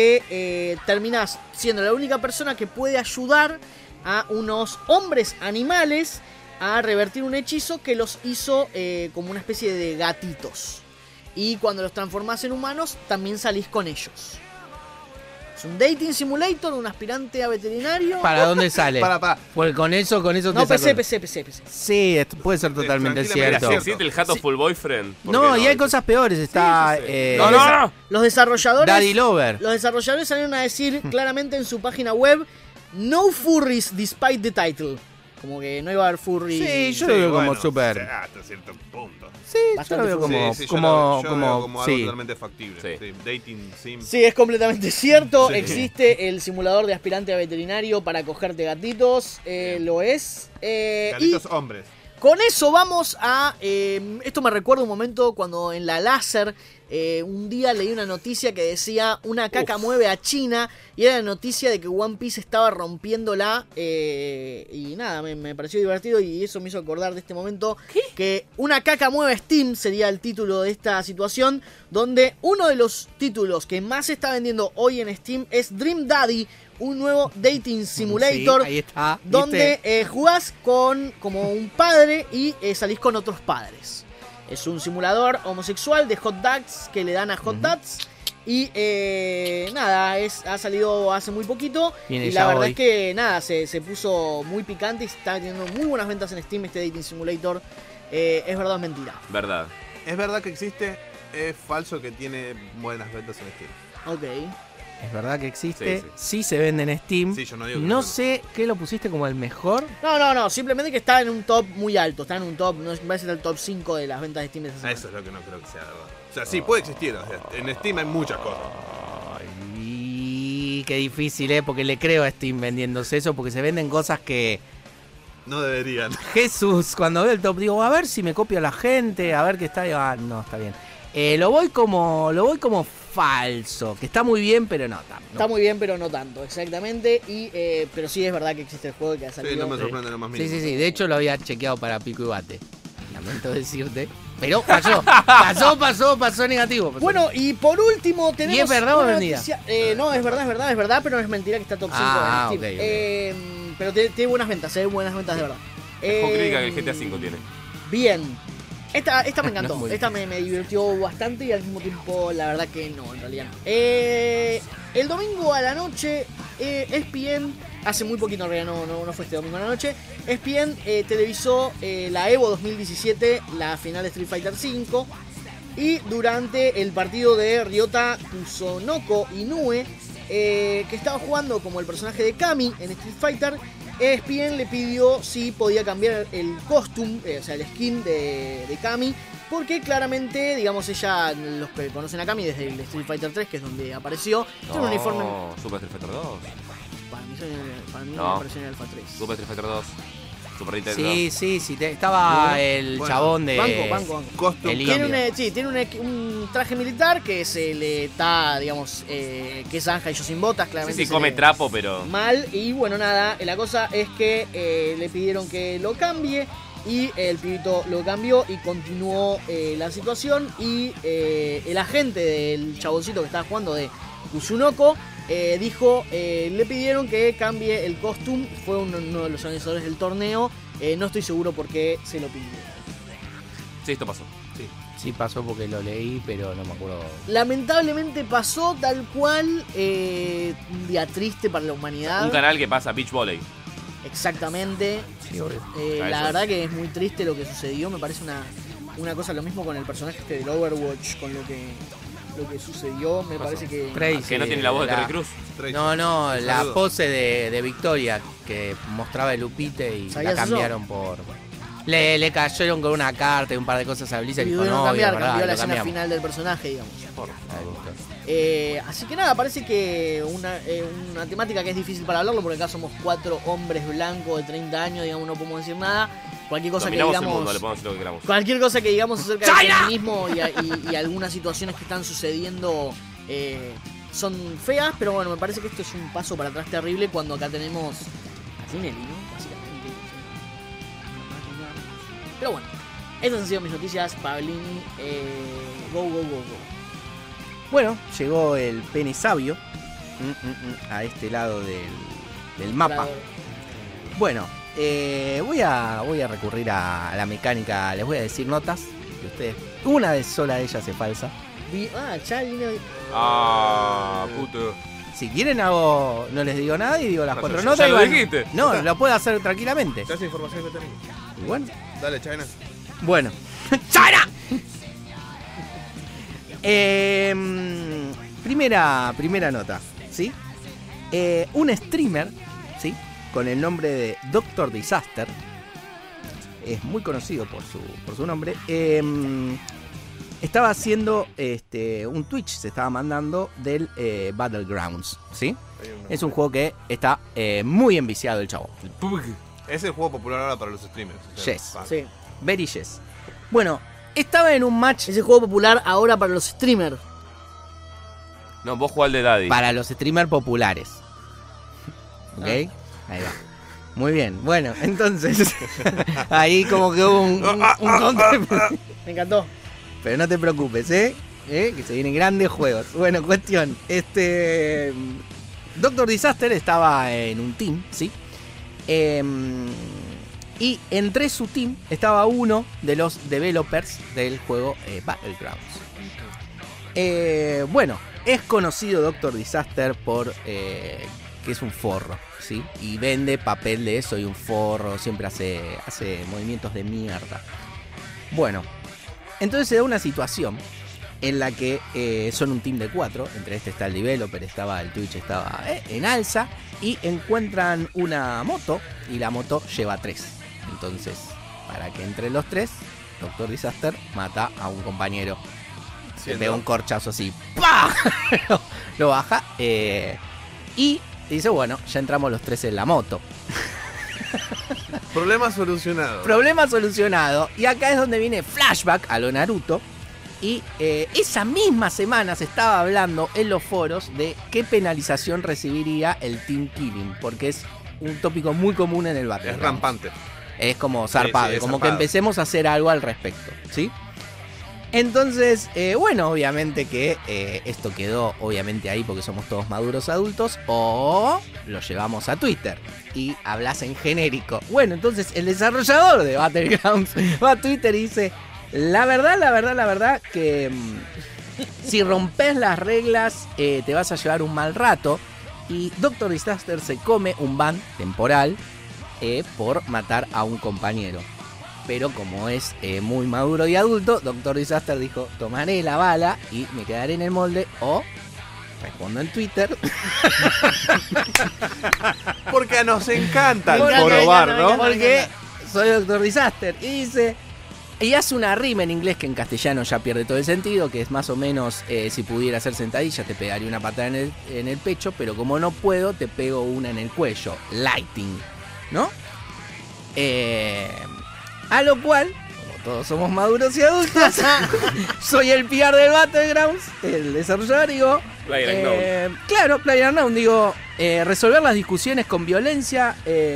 siendo la única persona que puede ayudar a unos hombres animales a revertir un hechizo que los hizo como una especie de gatitos. Y cuando los transformás en humanos, también salís con ellos. Es un dating simulator, un aspirante a veterinario. ¿Para dónde sale? Para. Pues con eso No, te saco- PC. Sí, esto puede ser totalmente tranquilamente cierto. es ¿Existe el Hatoful Boyfriend? ¿Por No, qué y hay cosas peores. Está Sí, sí, sí. No. Los desarrolladores. Daddy Lover. Los desarrolladores salieron a decir claramente en su página web: No furries despite the title. Como que no iba a haber furry. Sí, yo lo veo como súper. Hasta cierto punto. Sí, yo Bastante lo veo como. Sí, yo como, lo veo como, como sí. algo totalmente factible. Sí. Sí, dating sim. Sí, es completamente cierto. Sí. Existe el simulador de aspirante a veterinario para cogerte gatitos. Lo es. Gatitos hombres. Con eso vamos a... esto me recuerda un momento cuando en la láser un día leí una noticia que decía una caca mueve a China y era la noticia de que One Piece estaba rompiéndola y nada, me pareció divertido y eso me hizo acordar de este momento. Que una caca mueve a Steam sería el título de esta situación, donde uno de los títulos que más se está vendiendo hoy en Steam es Dream Daddy, un nuevo dating simulator. Sí, ahí está. Donde jugás como un padre y salís con otros padres. Es un simulador homosexual de hot dogs que le dan a hot dogs. Y nada, ha salido hace muy poquito. Viene y ya la verdad hoy. es que nada, se puso muy picante y está teniendo muy buenas ventas en Steam este dating simulator. Es verdad o es mentira. Verdad. Es verdad que existe, es falso que tiene buenas ventas en Steam. Ok. Es verdad que existe. Sí, Sí se vende en Steam. Sí, yo no digo que No no. sé qué lo pusiste como el mejor. No, simplemente que está en un top muy alto. Está en un top, no va a ser el top 5 de las ventas de Steam de esta semana. Eso es lo que no creo que sea verdad. O sea, sí, puede existir. O sea, en Steam hay muchas cosas. Ay, qué difícil, porque le creo a Steam vendiéndose eso, porque se venden cosas que No deberían. Jesús, cuando veo el top, digo, a ver si me copia la gente, a ver qué está. Digo, no, está bien. Lo voy como falso, que está muy bien, pero no. Está muy bien, pero no tanto, exactamente. Pero sí es verdad que existe el juego y que ha Sí, salido. no me sorprende lo más mínimo. Sí. De hecho, lo había chequeado para pico y bate. Lamento decirte. Pero pasó negativo. Bueno, y por último tenemos. ¿Y es verdad o una es mentira? noticia. No, es verdad, pero no es mentira que está top 5 en Steam. ok. Pero tiene buenas ventas, buenas ventas de verdad. Es poco crítica que el GTA V tiene. Bien. Esta me encantó, No es muy esta me divirtió bastante y al mismo tiempo la verdad que no, en realidad no. El domingo a la noche, ESPN, hace muy poquito en realidad, no fue este domingo a la noche, ESPN televisó la EVO 2017, la final de Street Fighter V, y durante el partido de Ryota Kusanoko Inoue, que estaba jugando como el personaje de Kami en Street Fighter, ESPN le pidió si podía cambiar el costume, o sea, el skin de Kami, porque claramente, digamos, ella, los que conocen a Kami desde el Street Fighter 3, que es donde apareció, tiene un uniforme. Super Street Fighter 2. Para mí No. apareció en el Alpha 3. Super Street Fighter 2. Super Nintendo. Sí, estaba el Bueno, chabón de... Banco. Costume El Tiene, cambia. tiene un traje militar que se le está, digamos, que es Anja y yo sin botas, Sí, claramente. sí, se come le- trapo, pero. mal. Y bueno, nada, la cosa es que le pidieron que lo cambie y el pibito lo cambió y continuó la situación. Y el agente del chaboncito que estaba jugando de Kusunoko dijo, le pidieron que cambie el costume. Fue uno de los organizadores del torneo. No estoy seguro por qué se lo pidió. Sí, esto pasó. Sí, pasó porque lo leí, pero no me acuerdo. Lamentablemente pasó tal cual. Un día triste para la humanidad. Un canal que pasa Beach Volley. Exactamente. Sí, obvio. Ah, La eso. verdad que es muy triste lo que sucedió. Me parece una cosa, lo mismo con el personaje este del Overwatch, con lo que sucedió. Me parece que... Crazy, Que no tiene la voz de la- Terry Cruz. No, la Saludos. pose de Victoria que mostraba el Lupite y ¿Sabías la cambiaron por... Le cayeron con una carta y un par de cosas a Blizzard y dijo, pudieron no, cambiar, verdad, cambió la lo escena cambiamos. final del personaje, digamos. Ah, listo. Así que nada, parece que una temática que es difícil para hablarlo, porque acá somos 4 hombres blancos de 30 años, digamos, no podemos decir nada. Cualquier cosa Dominamos que el digamos... mundo, le podemos decir lo que queramos. Cualquier cosa que digamos acerca del feminismo y algunas situaciones que están sucediendo son feas, pero bueno, me parece que esto es un paso para atrás terrible cuando acá tenemos a Tinelli, ¿no? Básicamente. Pero bueno, estas han sido mis noticias, Pablini. Go. Bueno, llegó el pene sabio a este lado del mapa. Bueno, voy a recurrir a la mecánica. Les voy a decir notas que ustedes, una de sola de ellas es falsa. Ya vino. Puto. Si quieren no les digo nada y digo las cuatro Ya notas. lo dijiste. No, lo puedo hacer tranquilamente. Te hace información que tenés. Y bueno. Dale, China. Bueno. ¡China! Primera nota, ¿sí? Un streamer, ¿sí? Con el nombre de Dr. Disaster. Es muy conocido por su nombre. Estaba haciendo un Twitch, se estaba mandando del Battlegrounds, ¿sí? Es un juego que está muy enviciado el chavo. Es el juego popular ahora para los streamers. O sea, Yes. Sí. Very yes. Bueno, estaba en un match Ese juego popular ahora para los streamers. No, vos jugás al de Daddy. para los streamers populares. ¿Ok? Ahí va. Muy bien. Bueno, entonces ahí como que hubo un contra- Me encantó. Pero no te preocupes, ¿eh? Que se vienen grandes juegos. Bueno, cuestión. Dr. Disaster estaba en un team, ¿sí? Y entre su team estaba uno de los developers del juego Battlegrounds. Bueno, es conocido Dr. Disaster por que es un forro, ¿sí? Y vende papel de soy un forro, siempre hace movimientos de mierda. Bueno, entonces se da una situación en la que son un team de 4, entre está el developer, estaba el Twitch, estaba en alza, y encuentran una moto, y la moto lleva 3. Entonces, para que entre los 3, Dr. Disaster mata a un compañero. Le pega un corchazo así, ¡pah! Lo baja, y dice, bueno, ya entramos los 3 en la moto. Problema solucionado. Problema solucionado. Y acá es donde viene flashback a lo Naruto. Y esa misma semana se estaba hablando en los foros de qué penalización recibiría el Team Killing. Porque es un tópico muy común en el Battle. Es rampante. Es como zarpado. Sí, es como zarpado. que empecemos a hacer algo al respecto. ¿Sí? Entonces, bueno, obviamente que esto quedó obviamente ahí porque somos todos maduros adultos. O lo llevamos a Twitter y hablas en genérico. Bueno, entonces el desarrollador de Battlegrounds va a Twitter y dice: la verdad que si rompes las reglas te vas a llevar un mal rato. Y Dr. Disaster se come un ban temporal por matar a un compañero. Pero como es muy maduro y adulto, Dr. Disaster dijo: tomaré la bala y me quedaré en el molde, o respondo en Twitter. Porque nos encanta Me el encanta, probar, me ¿no? encanta. Porque soy Dr. Disaster. Y dice... Y hace una rima en inglés que en castellano ya pierde todo el sentido, que es más o menos, si pudiera hacer sentadilla te pegaría una patada en el pecho, pero como no puedo te pego una en el cuello. Lighting, ¿no? A lo cual, como todos somos maduros y adultos, soy el PR del Battlegrounds, el desarrollador, digo... PlayerUnknown. Claro, PlayerUnknown, digo, resolver las discusiones con violencia...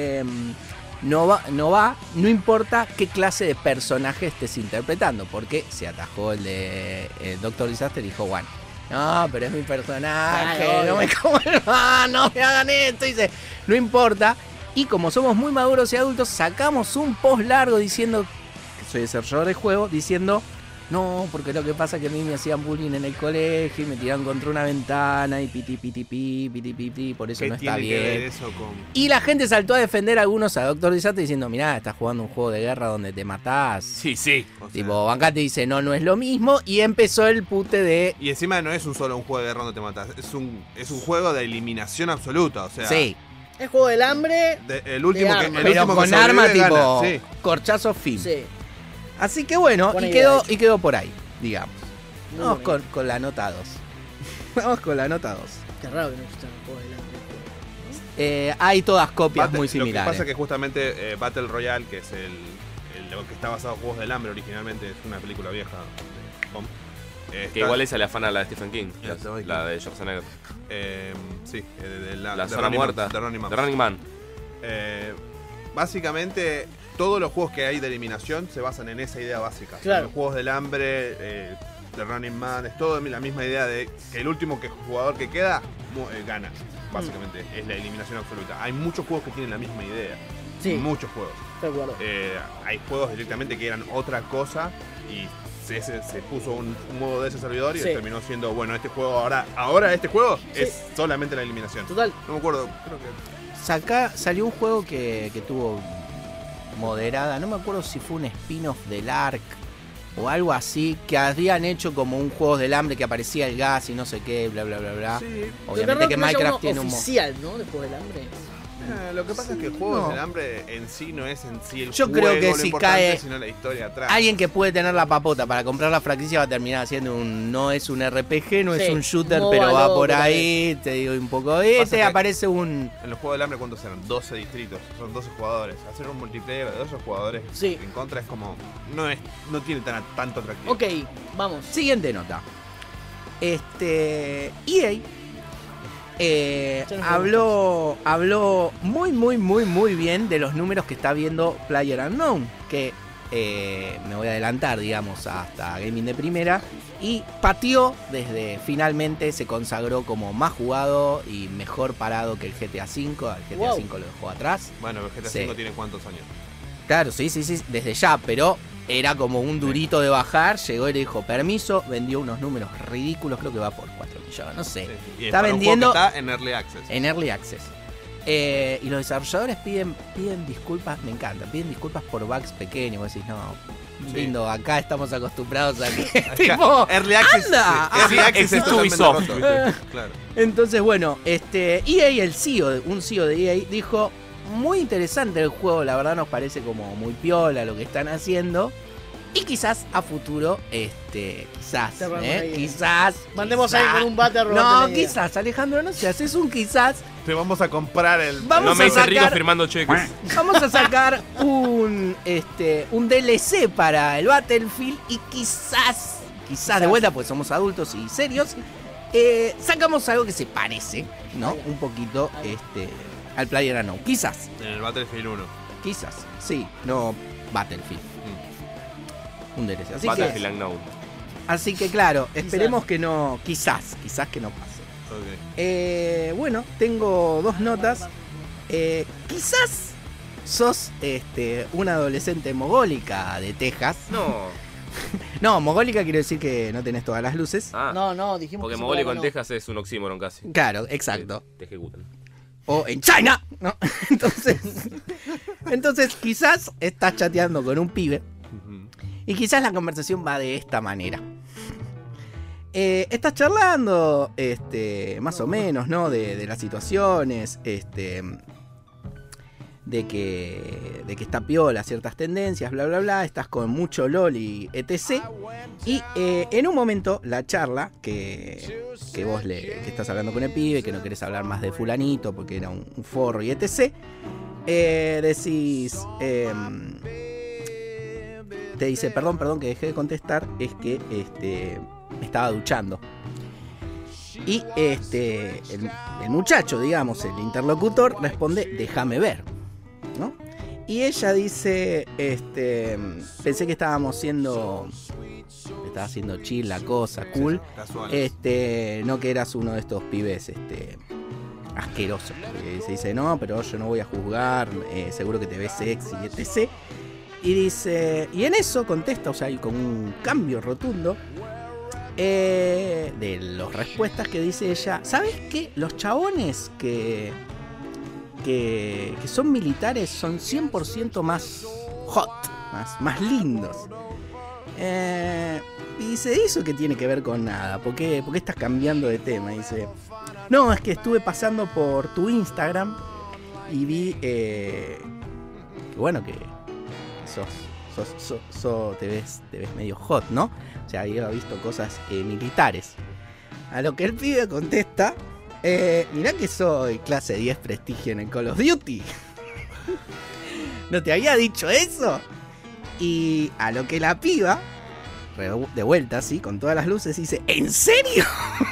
No importa qué clase de personaje estés interpretando, porque se atajó el de Dr. Disaster y dijo, bueno, no, pero es mi personaje, Ay, no me no me hagan esto, dice, no importa. Y como somos muy maduros y adultos, sacamos un post largo diciendo que soy desarrollador de juego, diciendo, no, porque lo que pasa es que a mí me hacían bullying en el colegio y me tiraron contra una ventana y piti, por eso ¿Qué no está tiene que ver bien. eso con...? Y la gente saltó a defender a algunos a Dr. Disaster diciendo, mirá, estás jugando un juego de guerra donde te matás. Sí. O sea, Tipo, Bancate dice, no es lo mismo. Y empezó el pute de... y encima no es solo un juego de guerra donde te matas, es un juego de eliminación absoluta, o sea... Sí, Es juego del hambre. El último De que, arma. el pero último que con arma sobrevive tipo gana, sí. corchazo fin. Sí. Así que bueno, Buena y idea, quedó, de hecho. y quedó por ahí, digamos. Muy Vamos buena con la nota 2. Vamos con la nota 2. Qué raro que no exista un juego del hambre. Hay todas copias muy Lo que similares. pasa es que justamente Battle Royale, que es lo que está basado en Juegos del Hambre originalmente, es una película vieja de Hong. Que igual esa le afana a la de Stephen King, Está la de Schwarzenegger. Sí, La de zona Running muerta. Man, de Running Man. De Running Man. Básicamente, todos los juegos que hay de eliminación se basan en esa idea básica. Claro. Los juegos del hambre, de Running Man, es todo la misma idea de que el último jugador que queda gana. Básicamente, es la eliminación absoluta. Hay muchos juegos que tienen la misma idea. Sí. Muchos juegos. De acuerdo. Hay juegos directamente que eran otra cosa y se puso un modo de ese servidor y Sí. terminó siendo, bueno, este juego ahora este juego Sí. es solamente la eliminación. Total. No me acuerdo, creo que Salió un juego que tuvo moderada, no me acuerdo si fue un spin-off del Ark o algo así, que habían hecho como un juego del hambre que aparecía el gas y no sé qué, bla bla bla bla. sí. Obviamente que Minecraft tiene un oficial, ¿no? Después del hambre. Lo que pasa es que el juego No. del hambre en sí no es en sí el Yo juego, creo que lo si importante, cae sino la historia atrás. alguien que puede tener la papota para comprar la franquicia va a terminar haciendo no es un RPG, no Sí, es un shooter, MOBA pero va loco por también. ahí, te digo un poco, Pasa que- aparece un... En los juegos del hambre, ¿cuántos eran? 12 distritos, son 12 jugadores. Hacer un multiplayer de 12 jugadores Sí. en contra es como. No tiene tanto atractivo. Ok, vamos. Siguiente nota. EA Ya nos habló muy bien de los números que está viendo PlayerUnknown, que me voy a adelantar, digamos, hasta Gaming de Primera, y pateó finalmente se consagró como más jugado y mejor parado que el GTA V. El GTA Wow. V lo dejó atrás. Bueno, el GTA Sí. V tiene cuántos años. Claro, sí, desde ya, pero era como un durito de bajar, llegó y le dijo permiso, vendió unos números ridículos, creo que va por 4 millones, no sé. Sí. Y Está para un vendiendo- juego que está en Early Access. En Early Access. Y los desarrolladores piden disculpas, me encanta, piden disculpas por bugs pequeños. Vos decís, no, Sí. lindo, acá estamos acostumbrados a que. tipo, Early Access. anda. sí, Early Ah, Access ese es totalmente Ubisoft. roto, ¿viste? Claro. Entonces, bueno, EA, un CEO de EA, dijo: muy interesante el juego, la verdad nos parece como muy piola lo que están haciendo. Y quizás a futuro, quizás, Cerramos ahí. quizás. Mandemos quizás. ahí con un bate a No, robarte la idea. quizás, Alejandro, no sé, haces un quizás. Te vamos a comprar el. Vamos No me a hice rico sacar- firmando cheques. Vamos a sacar un DLC para el Battlefield y quizás de vuelta, pues somos adultos y serios, sacamos algo que se parece, ¿no? Un poquito al PlayerUnknown. Quizás, En el Battlefield 1. sí, no Battlefield. Un DLC. Battlefield Unknown. Así que claro, esperemos que no, quizás que no pase. Ok. Bueno, tengo dos notas. Quizás sos una adolescente mogólica de Texas. No. No, mogólica quiero decir que no tenés todas las luces. Ah, No, dijimos porque que se mogólico podía en no. Texas es un oxímoron casi. Claro, exacto. Te ejecutan. O en China, ¿no? Entonces quizás estás chateando con un pibe Ujú. y quizás la conversación va de esta manera. Estás charlando, más o menos, ¿no? De las situaciones, de que está piola ciertas tendencias, bla, bla, bla. Estás con mucho LOL y etc. Y en un momento, la charla que vos que estás hablando con el pibe, que no querés hablar más de fulanito porque era un forro y etc. Decís... te dice, perdón, que dejé de contestar, es que me estaba duchando. Y el muchacho, digamos, el interlocutor, responde, déjame ver, ¿no? Y ella dice, pensé que estaba siendo chill la cosa, cool. Casual. No que eras uno de estos pibes, asquerosos. Se dice, no, pero yo no voy a juzgar, seguro que te ves sexy, etc. Y dice, y en eso contesta, o sea, hay como un cambio rotundo de las respuestas que dice ella. ¿Sabes qué? Los chabones que son militares son 100% más hot, más lindos. Y dice, ¿eso qué tiene que ver con nada? ¿Por qué estás cambiando de tema? Y dice, no, es que estuve pasando por tu Instagram y vi que bueno, que te ves medio hot, ¿no? O sea, había visto cosas militares. A lo que el pibe contesta, mirá que soy clase 10 prestigio en el Call of Duty. ¿No te había dicho eso? Y a lo que la piba de vuelta, así, con todas las luces, y dice, ¿en serio?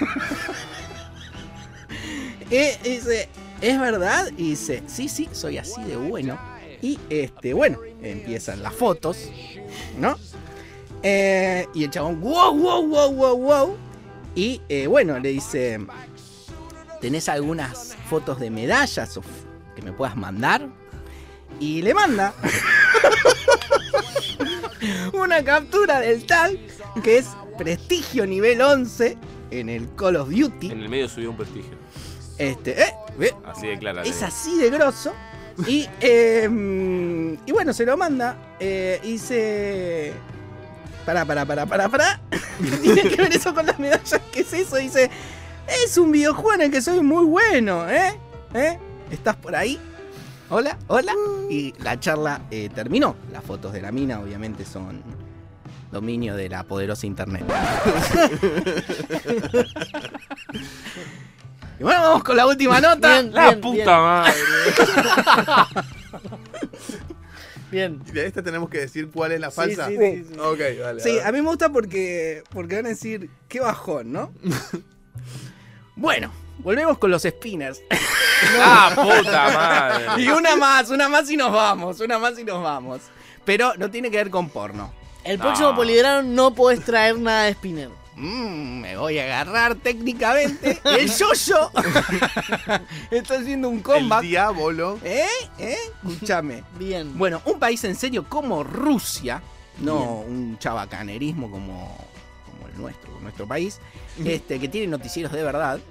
Dice, ¿es verdad? Y dice, sí, soy así de bueno. Y bueno, empiezan las fotos, ¿no? Y el chabón, wow. Y bueno, le dice, ¿tenés algunas fotos de medallas que me puedas mandar? Y le manda una captura del tag que es prestigio nivel 11 en el Call of Duty. En el medio subió un prestigio. Así de clara. Es así de grosso. Y bueno, se lo manda. Y dice, Pará. ¿Qué tiene que ver eso con las medallas? ¿Qué es eso? Dice, es un videojuego en el que soy muy bueno, ¿eh? ¿Estás por ahí? Hola. Y la charla terminó. Las fotos de la mina obviamente son dominio de la poderosa internet. Y bueno, vamos con la última nota. La puta madre. Bien. Y de esta tenemos que decir cuál es la falsa. Sí. Ok, vale. Sí, a mí me gusta porque van a decir, qué bajón, ¿no? Bueno, volvemos con los spinners. ¡Ah, puta madre! Y una más y nos vamos. Pero no tiene que ver con porno. El próximo Polidrano no podés traer nada de spinner. Me voy a agarrar técnicamente el yo-yo. Está haciendo un comeback. El diablo. Escúchame. Bien. Bueno, un país en serio como Rusia, no un chabacanerismo como el nuestro país, que tiene noticieros de verdad,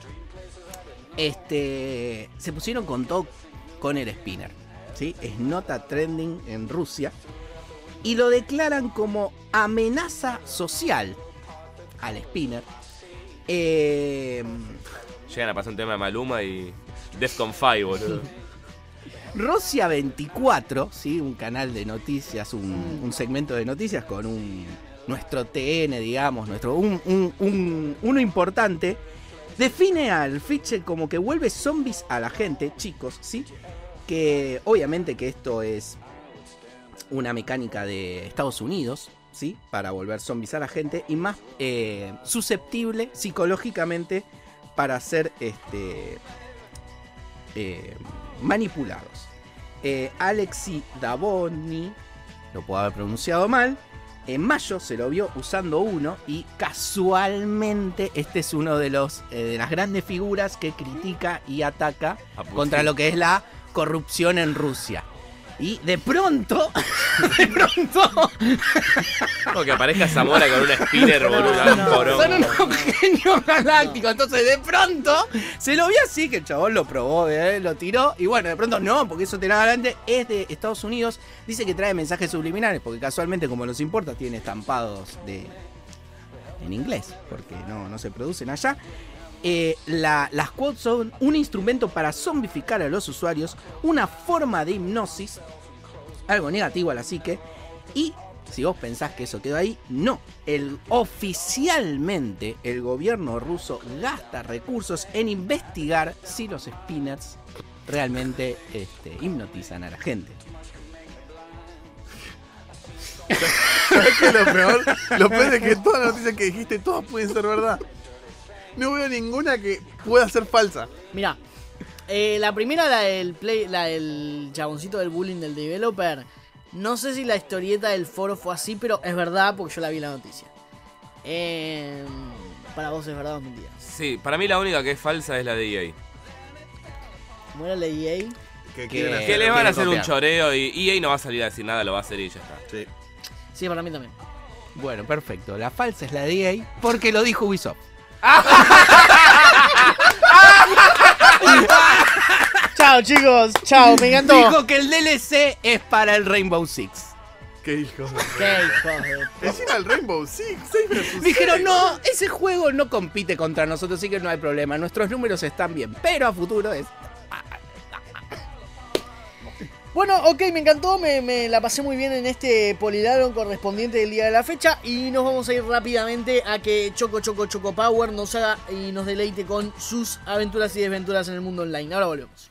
se pusieron con todo con el spinner, ¿sí? Es nota trending en Rusia y lo declaran como amenaza social al spinner. Llegan a pasar un tema de Maluma y Defcon 5, boludo. Rusia 24, ¿sí? Un canal de noticias, un segmento de noticias con nuestro TN, digamos, uno importante, define al Fischl como que vuelve zombies a la gente, chicos, ¿sí? Que obviamente que esto es una mecánica de Estados Unidos, ¿sí? Para volver zombies a la gente y más susceptible psicológicamente para ser manipulados. Alexei Davonni, lo puedo haber pronunciado mal, en mayo se lo vio usando uno y casualmente este es uno de las grandes figuras que critica y ataca contra lo que es la corrupción en Rusia. Y de pronto Como que aparezca Zamora con un spinner, boludo. Un porón. son unos genios galácticos. Entonces de pronto se lo vio así, que el chabón lo probó, lo tiró. Y bueno, de pronto no, porque eso tenía adelante. Es de Estados Unidos. Dice que trae mensajes subliminales, porque casualmente como los importa tiene estampados en inglés, porque no se producen allá. Las quotes son un instrumento para zombificar a los usuarios, una forma de hipnosis, algo negativo a la psique, y si vos pensás que eso quedó ahí, no. Oficialmente el gobierno ruso gasta recursos en investigar si los spinners realmente hipnotizan a la gente. ¿Sabes qué es lo peor? Lo peor es que todas las noticias que dijiste, todas pueden ser verdad. No veo ninguna que pueda ser falsa. Mirá, la primera, la del chaboncito del bullying del developer. No sé si la historieta del foro fue así, pero es verdad porque yo la vi en la noticia. Para vos es verdad o es mentira. Sí, para mí la única que es falsa es la de EA. ¿Cómo era la EA? Que les van a hacer un choreo y EA no va a salir a decir nada, lo va a hacer y ya está. Sí. Sí, para mí también. Bueno, perfecto. La falsa es la de EA porque lo dijo Ubisoft. Chao, chicos. Chao, me encantó. Dijo que el DLC es para el Rainbow Six. ¿Qué hijos? Qué hijos de... Encima el Rainbow Six. Dijeron, no, ese juego no compite contra nosotros, así que no hay problema. Nuestros números están bien, pero a futuro es... Bueno, ok, me encantó, me la pasé muy bien en este Polidragon correspondiente del día de la fecha. Y nos vamos a ir rápidamente a que Choco Power nos haga y nos deleite con sus aventuras y desventuras en el mundo online. Ahora volvemos.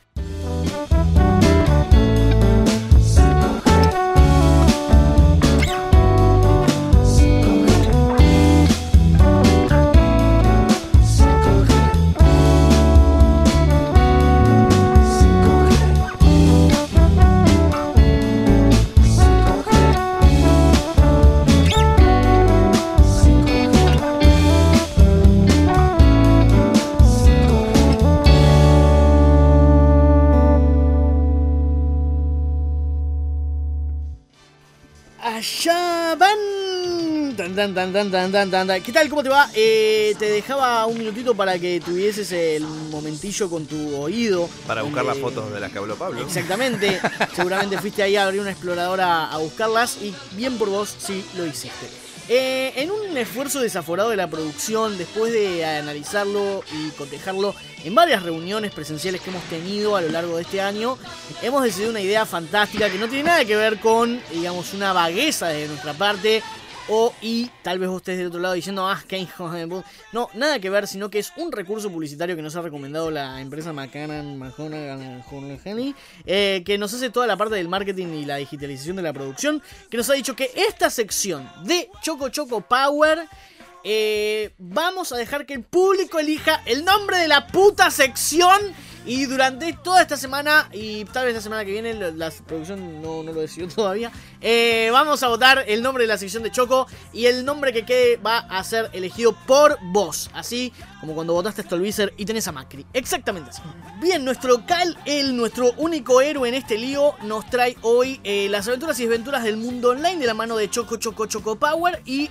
allá van. Tan, tan, tan, tan, tan, tan, tan, tan. ¿Qué tal? ¿Cómo te va? Te dejaba un minutito para que tuvieses el momentillo con tu oído. Para buscar las fotos de las que habló Pablo. Exactamente. Seguramente fuiste ahí a abrir una exploradora a buscarlas y bien por vos sí lo hiciste. En un esfuerzo desaforado de la producción, después de analizarlo y cotejarlo en varias reuniones presenciales que hemos tenido a lo largo de este año, hemos decidido una idea fantástica que no tiene nada que ver con, digamos, una vagueza de nuestra parte. Y tal vez ustedes del otro lado diciendo, qué hijo de puta. No, nada que ver, sino que es un recurso publicitario que nos ha recomendado la empresa McCann, que nos hace toda la parte del marketing y la digitalización de la producción, que nos ha dicho que esta sección de Choco Choco Power, vamos a dejar que el público elija el nombre de la puta sección. Y durante toda esta semana, y tal vez la semana que viene, la producción no lo decidió todavía, vamos a votar el nombre de la sección de Choco. Y el nombre que quede va a ser elegido por vos. Así como cuando votaste a Stolbizer y tenés a Macri. Exactamente así. Bien, nuestro nuestro único héroe en este lío, nos trae hoy las aventuras y desventuras del mundo online de la mano de Choco Choco Choco Power. Y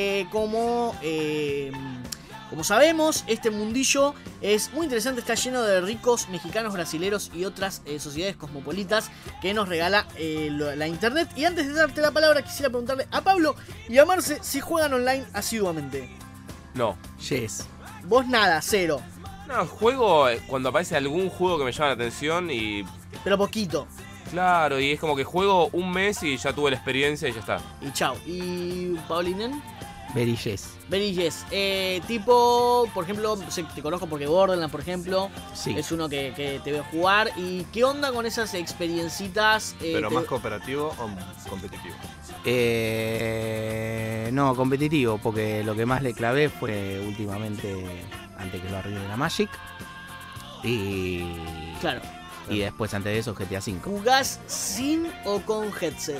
como sabemos, este mundillo es muy interesante, está lleno de ricos mexicanos, brasileros y otras sociedades cosmopolitas que nos regala la internet. Y antes de darte la palabra, quisiera preguntarle a Pablo y a Marce si juegan online asiduamente. No. Yes. Vos nada, cero. No, juego cuando aparece algún juego que me llama la atención y... Pero poquito. Claro, y es como que juego un mes y ya tuve la experiencia y ya está. Y chao. ¿Y Paulinen? Very yes. Very yes. Tipo, por ejemplo, te conozco porque Borderlands, por ejemplo, Sí. es uno que te veo jugar. ¿Y qué onda con esas experiencitas? Pero más cooperativo o competitivo. No, competitivo, porque lo que más le clavé fue últimamente, antes que lo arruine la Magic. Claro. Y después, antes de eso, GTA V. ¿Jugás sin o con headset?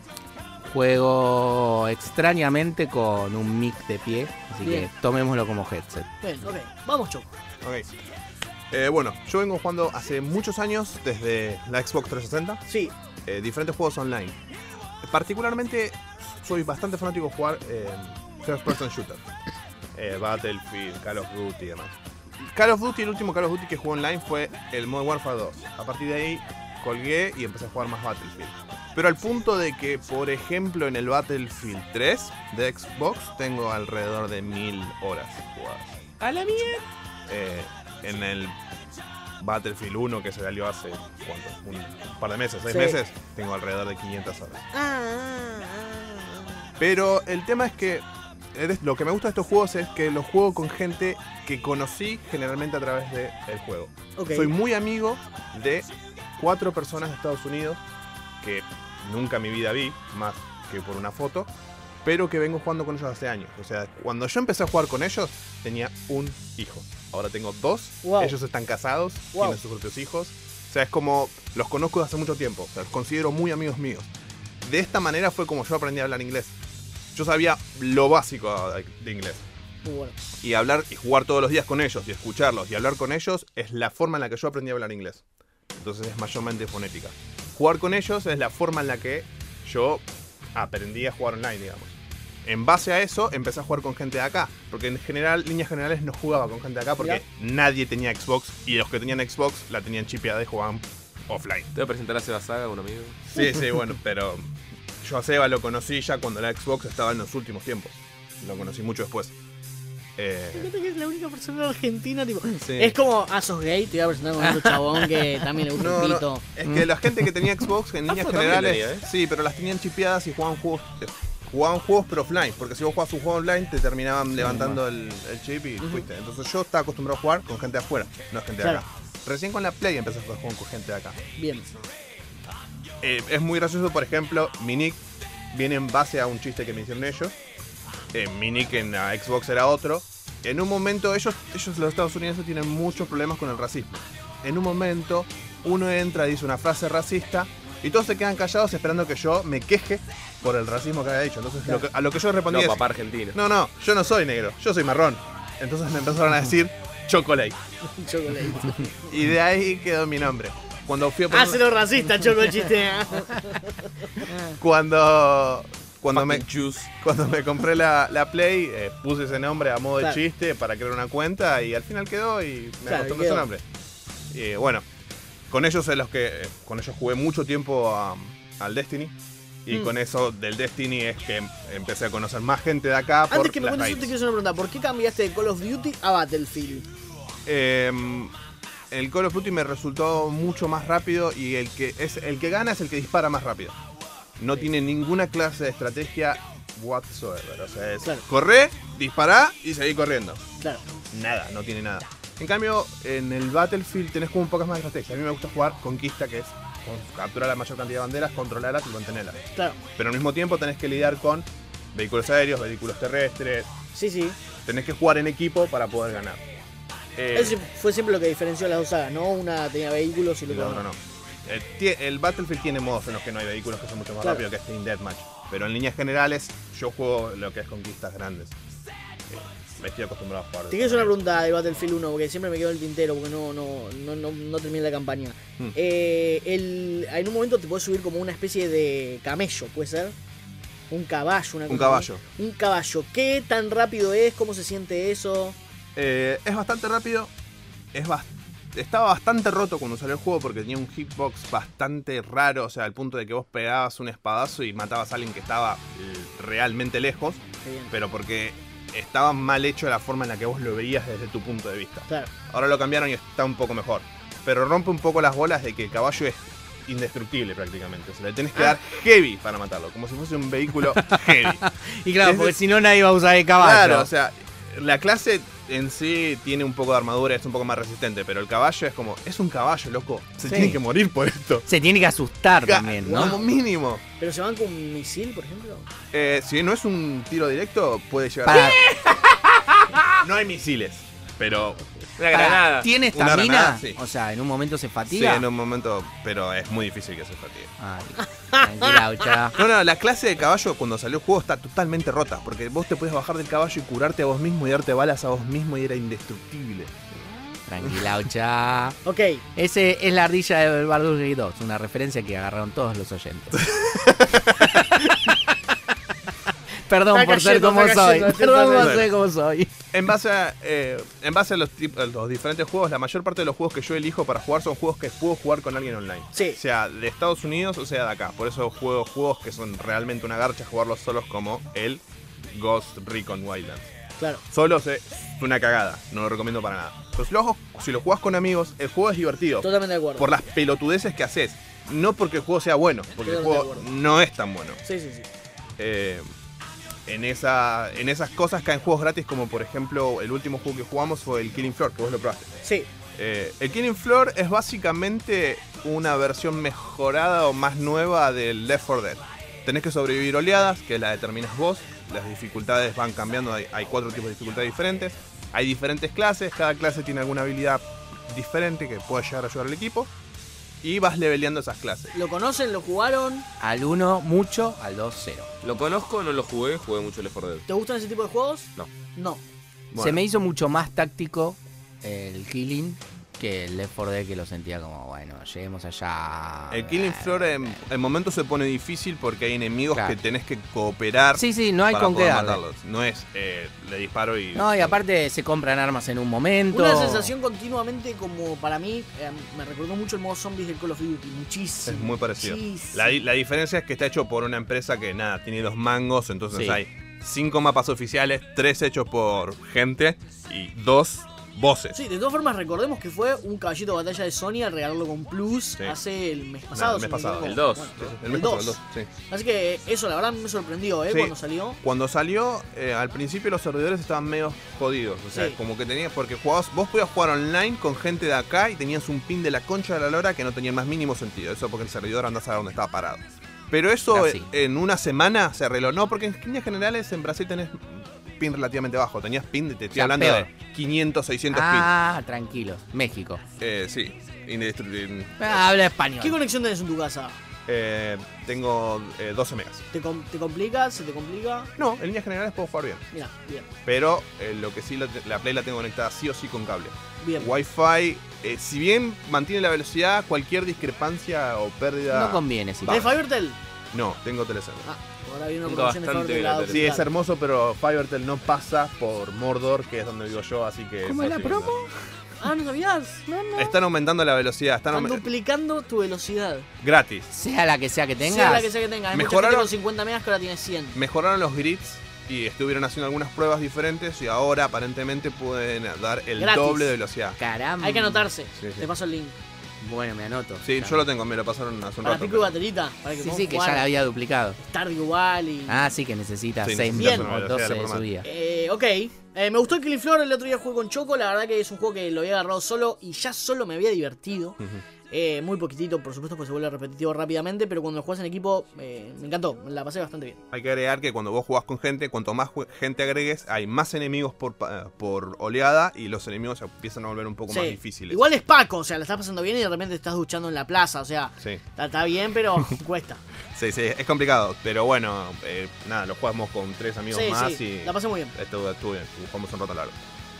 Juego extrañamente con un mic de pie, así Bien. que tomémoslo como headset. Bien, ok. Vamos, Choco. Ok. Bueno, yo vengo jugando hace muchos años, desde la Xbox 360, Sí. diferentes juegos online. Particularmente, soy bastante fanático de jugar first person shooter. Battlefield, Call of Duty y demás. Call of Duty, el último Call of Duty que jugué online fue el Modern Warfare 2. A partir de ahí colgué y empecé a jugar más Battlefield. Pero al punto de que, por ejemplo, en el Battlefield 3 de Xbox tengo alrededor de 1000 horas jugadas. ¡A la mierda! En el Battlefield 1 que se salió hace un par de meses, 6 Sí. meses, tengo alrededor de 500 horas. Pero el tema es que lo que me gusta de estos juegos es que los juego con gente que conocí generalmente a través del juego. Ok. Soy muy amigo de 4 personas de Estados Unidos que nunca en mi vida vi, más que por una foto, pero que vengo jugando con ellos hace años. O sea, cuando yo empecé a jugar con ellos, tenía un hijo. Ahora tengo 2, Wow. ellos están casados, Wow. tienen sus propios hijos. O sea, es como, los conozco desde hace mucho tiempo, o sea, los considero muy amigos míos. De esta manera fue como yo aprendí a hablar inglés. Yo sabía lo básico de inglés. Muy bueno. Y hablar y jugar todos los días con ellos, y escucharlos, y hablar con ellos, es la forma en la que yo aprendí a hablar inglés. Entonces es mayormente fonética. Jugar con ellos es la forma en la que yo aprendí a jugar online, digamos. En base a eso, empecé a jugar con gente de acá. Porque en general, líneas generales, no jugaba con gente de acá porque nadie tenía Xbox. Y los que tenían Xbox la tenían chipeada y jugaban offline. Te voy a presentar a Seba Saga, un amigo. Sí, sí, bueno, pero yo a Seba lo conocí ya cuando la Xbox estaba en los últimos tiempos. Lo conocí mucho después. Fíjate que es la única persona argentina, tipo. Sí. Es como, sos gay, te voy a presentar con otro chabón que también le gusta el pito. Es que la gente que tenía Xbox en líneas Afro también generales, tenía, sí, pero las tenían chipeadas y jugaban juegos pero offline, porque si vos jugabas un juego online te terminaban levantando el chip y fuiste. Entonces yo estaba acostumbrado a jugar con gente de afuera, no gente de Claro. acá. Recién con la Play empecé a jugar con gente de acá. Bien. Es muy gracioso, por ejemplo, mi nick viene en base a un chiste que me hicieron ellos. Mi nick en la Xbox era otro. En un momento, ellos los Estados Unidos tienen muchos problemas con el racismo. En un momento, uno entra y dice una frase racista y todos se quedan callados esperando que yo me queje por el racismo que había dicho. Entonces, a lo que yo respondí No, es, papá argentino. no, yo no soy negro, yo soy marrón. Entonces me empezaron a decir chocolate. Chocolate. Y de ahí quedó mi nombre. Cuando fui a poner- Hácelo racista, Choco, el chiste. Cuando cuando me Juice. compré la Play, puse ese nombre a modo de Claro. chiste para crear una cuenta y al final quedó y me Claro, acostumbré a quedó. ese nombre. Y bueno, con ellos con ellos jugué mucho tiempo al Destiny. Y con eso del Destiny es que empecé a conocer más gente de acá. Antes por que me las cuentes eso, te raids. quiero hacer una pregunta. ¿Por qué cambiaste de Call of Duty a Battlefield? El Call of Duty me resultó mucho más rápido y el que gana es el que dispara más rápido. No tiene ninguna clase de estrategia whatsoever. O sea, es Claro. correr, disparar y seguir corriendo. Claro. Nada, no tiene nada. En cambio, en el Battlefield tenés como un poco más de estrategia. A mí me gusta jugar conquista, que es capturar la mayor cantidad de banderas, controlarlas y mantenerlas. Claro. Pero al mismo tiempo tenés que lidiar con vehículos aéreos, vehículos terrestres. Sí, sí. Tenés que jugar en equipo para poder ganar. Eso fue siempre lo que diferenció las dos sagas, ¿no? Una tenía vehículos y Y la la otra otra no. El Battlefield tiene modos en los que no hay vehículos que son mucho más Claro. rápidos, que es Team Deathmatch. Pero en líneas generales, yo juego lo que es conquistas grandes. Me estoy acostumbrado a jugar. Te quiero hacer una pregunta de Battlefield 1, porque siempre me quedo en el tintero, porque no terminé la campaña. En un momento te puedes subir como una especie de camello, ¿puede ser? Un caballo, una Un cosa caballo. así. Un caballo. ¿Qué tan rápido es? ¿Cómo se siente eso? Es bastante rápido. Estaba bastante roto cuando salió el juego porque tenía un hitbox bastante raro. O sea, al punto de que vos pegabas un espadazo y matabas a alguien que estaba realmente lejos. Qué bien. Pero porque estaba mal hecho la forma en la que vos lo veías desde tu punto de vista. Claro. Ahora lo cambiaron y está un poco mejor. Pero rompe un poco las bolas de que el caballo es indestructible prácticamente. O sea, le tenés que dar heavy para matarlo. Como si fuese un vehículo heavy. Y claro, Es porque de- si no nadie va a usar el caballo. Claro, o sea, la clase en sí tiene un poco de armadura, es un poco más resistente, pero el caballo es como, es un caballo, loco. Se Sí. tiene que morir por esto. Se tiene que asustar también, Como ¿no? mínimo. ¿Pero se van con un misil, por ejemplo? Si no es un tiro directo, puede llegar Para, a... No hay misiles, pero Una granada. ¿Tiene Una estamina? granada, sí. O sea, en un momento se sí, fatiga. en un momento, pero es muy difícil que se fatigue. Ay, tranquila, Ucha. No, la clase de caballo cuando salió el juego está totalmente rota, porque vos te podías bajar del caballo y curarte a vos mismo y darte balas a vos mismo y era indestructible. Tranquila, Ucha. Ok. Ese es la ardilla de Baldur's Gate 2, una referencia que agarraron todos los oyentes. Perdón Está por ser cayendo, como está soy. cayendo, Perdón por está ser como soy. En base a los diferentes juegos, la mayor parte de los juegos que yo elijo para jugar son juegos que puedo jugar con alguien online. Sí. Sea de Estados Unidos o sea de acá. Por eso juego juegos que son realmente una garcha jugarlos solos, como el Ghost Recon Wildlands. Claro. Solos es una cagada, no lo recomiendo para nada. Pero si lo jugás con amigos, el juego es divertido. Totalmente de acuerdo. Por las pelotudeces que haces. No porque el juego sea bueno, porque el Totalmente de juego acuerdo. no es tan bueno. Sí, sí, sí. En esas cosas caen juegos gratis, como por ejemplo el último juego que jugamos fue el Killing Floor, que vos lo probaste. Sí. El Killing Floor es básicamente una versión mejorada o más nueva del Left 4 Dead. Tenés que sobrevivir oleadas, que la determinas vos. Las dificultades van cambiando, hay 4 tipos de dificultades diferentes. Hay diferentes clases, cada clase tiene alguna habilidad diferente que puede llegar a ayudar al equipo. Y vas leveleando esas clases. ¿Lo conocen? ¿Lo jugaron? Al 1 mucho, al 2 0. Lo conozco, no lo jugué mucho Left 4 Dead. ¿Te gustan ese tipo de juegos? No. No. Bueno. Se me hizo mucho más táctico el Killing que el Left 4 Dead, que lo sentía como, bueno, lleguemos allá. El Killing Floor en momentos se pone difícil porque hay enemigos Claro. que tenés que cooperar. Sí, sí, no hay para con qué poder darle. matarlos. No es le disparo y... No, y aparte se compran armas en un momento. Una sensación continuamente como para mí, me recordó mucho el modo zombies del Call of Duty. Muchísimo. Es muy parecido. Muchísimo. La diferencia es que está hecho por una empresa que nada, tiene 2 mangos, entonces Sí. hay 5 mapas oficiales, 3 hechos por gente y 2 voces. Sí, de todas formas recordemos que fue un caballito de batalla de Sony al regalarlo con Plus Sí. hace el mes pasado. el mes si no me pasado. equivoco. El 2. Bueno, El mes pasado, el 2, sí. Así que eso la verdad me sorprendió, Sí. cuando salió. Cuando salió, al principio los servidores estaban medio jodidos. O sea, Sí. como que tenías, porque vos podías jugar online con gente de acá y tenías un pin de la concha de la lora que no tenía el más mínimo sentido. Eso porque el servidor andás a ver dónde estaba parado. Pero eso Casi. en una semana se arregló. No, porque en líneas generales en Brasil tenés pin relativamente bajo. Tenías pin, te estoy sea, hablando peor. de 500, 600 Ah, tranquilo. México. pin. Sí, indestructible. Habla español. ¿Qué conexión tenés en tu casa? Tengo 12 megas. ¿Te complica? ¿Se te complica? No, en líneas generales puedo jugar bien. Mira, bien. Pero lo que sí, la Play la tengo conectada sí o sí con cable. Bien. Wi-Fi, si bien mantiene la velocidad, cualquier discrepancia o pérdida... No conviene, si ¿De Fivertel? No, tengo Telecel. Ahora viene una Nunca promoción de bastante Fivertel la lado Sí, es digital. hermoso, pero Fivertel no pasa por Mordor, que es donde vivo yo, así que... ¿Cómo es la promo? Ah, ¿no sabías? No. Están aumentando la velocidad, Están duplicando tu velocidad. gratis. Sea la que sea que tengas. Sea la que sea que tengas. Hay mucha gente Mejoraron- con 50 megas que ahora tiene 100. Mejoraron los grids y estuvieron haciendo algunas pruebas diferentes y ahora aparentemente pueden dar el Gratis. doble de velocidad. Caramba. Hay que anotarse. Sí, sí. Te paso el link. Bueno, me anoto. Sí, Ya. yo lo tengo, me lo pasaron hace un Para rato. pico y baterita. Para que Sí, podamos sí, que jugar ya la había duplicado. Stardew Valley. Ah, sí, que necesita Sí, 6 necesitas una o velocidad 12 de de la subida. Ok, me gustó el Killing Floor, el otro día jugué con Choco, la verdad que es un juego que lo había agarrado solo y ya solo me había divertido. Muy poquitito, por supuesto, pues se vuelve repetitivo rápidamente, pero cuando lo juegas en equipo me encantó, la pasé bastante bien. Hay que agregar que cuando vos jugás con gente, cuanto más gente agregues, hay más enemigos por oleada y los enemigos se empiezan a volver un poco más difíciles. Igual es Paco, o sea, la estás pasando bien y de repente te estás duchando en la plaza, o sea, Sí, está bien, pero cuesta. sí, es complicado, pero bueno, nada, lo jugamos con 3 amigos Sí, más sí, y la pasé muy bien. estuvo bien, jugamos un rato largo.